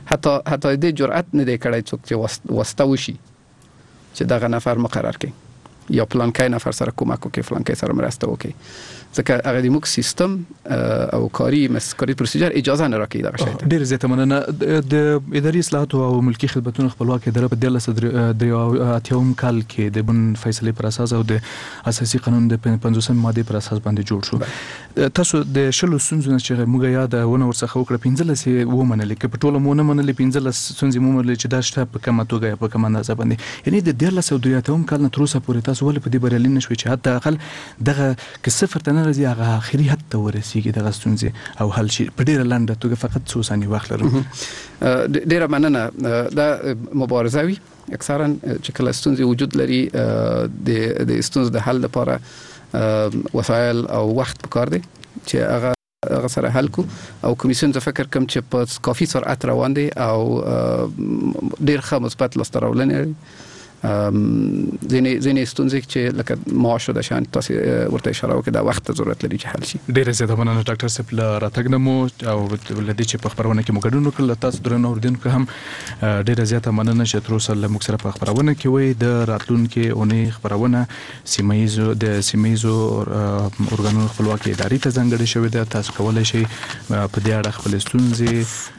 حتی دې جرأت نه دی کړی څوک چې واسطه وشي چې دغه نفر مقرر کړي یا پلانکای نفر سره کومک وکړي فلانکای سره مرسته وکړي ځکه هغه د موږ سیستم او کاری پروسیجر اجازه نه راکړي دغه شی ډیر زیاته مننه. د اداري اصلاحاتو او ملکی خدماتو خپلواکي اداره په 1983 کال کې د بن فیصله پر اساس او د اساسي قانون د 50 ماده پر اساس باندې جوړ شو. تاسو د شلو سنځونه چې موږ یاد ونه ورڅخه وکړه 15 ومنل کې په ټوله مونږ منل 15 سنځي مونږ چې دا شته په کومه توګه په کومه اندازه باندې یعنی د 1983 کال نه تر اوسه پورې تاسو ول په دې بریالي نشوي چې حتی اقل دغه کې صفر ته نه راځي هغه اخري حد ته ورسیږي دغه ستونزې او حل شي په ډیره لنډه توګه فقط څو ثانیې وخت لرم. ډیره مننه. دا مبارزه وي اکثرا چې کله ستونزې وجود لري د ستونزې د حل لپاره وسایل او وخت پکار دی چې هغه سره حل کو او کمیسیون ته فکر کوم چې په کافي سرعت روان دي او ډیر ښه مثبت لاسته راوړنې لري. ځینې ستونزې چې لکه معاش د شان تاسو ورته اشاره وکړه دا وخت ضرورت لري چې حل شي. ډیره زیاته مننه ډاکټر صاحب له راتګ نه مو او ولدي چې په خبرونه کې مو ګډون وکړل. تاسو درنو اوریدونکو هم ډیره زیاته مننه چې تر اوسه له موږ سره په خبرونه کې وای. د راتلونکو اونۍ خبرونه سیمایزو اورګانونو خپلواکي ادارې ته ځانګړې شوې ده. تاسو کولای شئ په دې اړه خپل ستونزې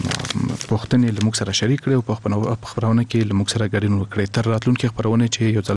پوښتنې له موږ سره شریک کړئ او په خبرونه کې له موږ سره ګډون وکړئ. تر راتلونکي خبرونه چې یو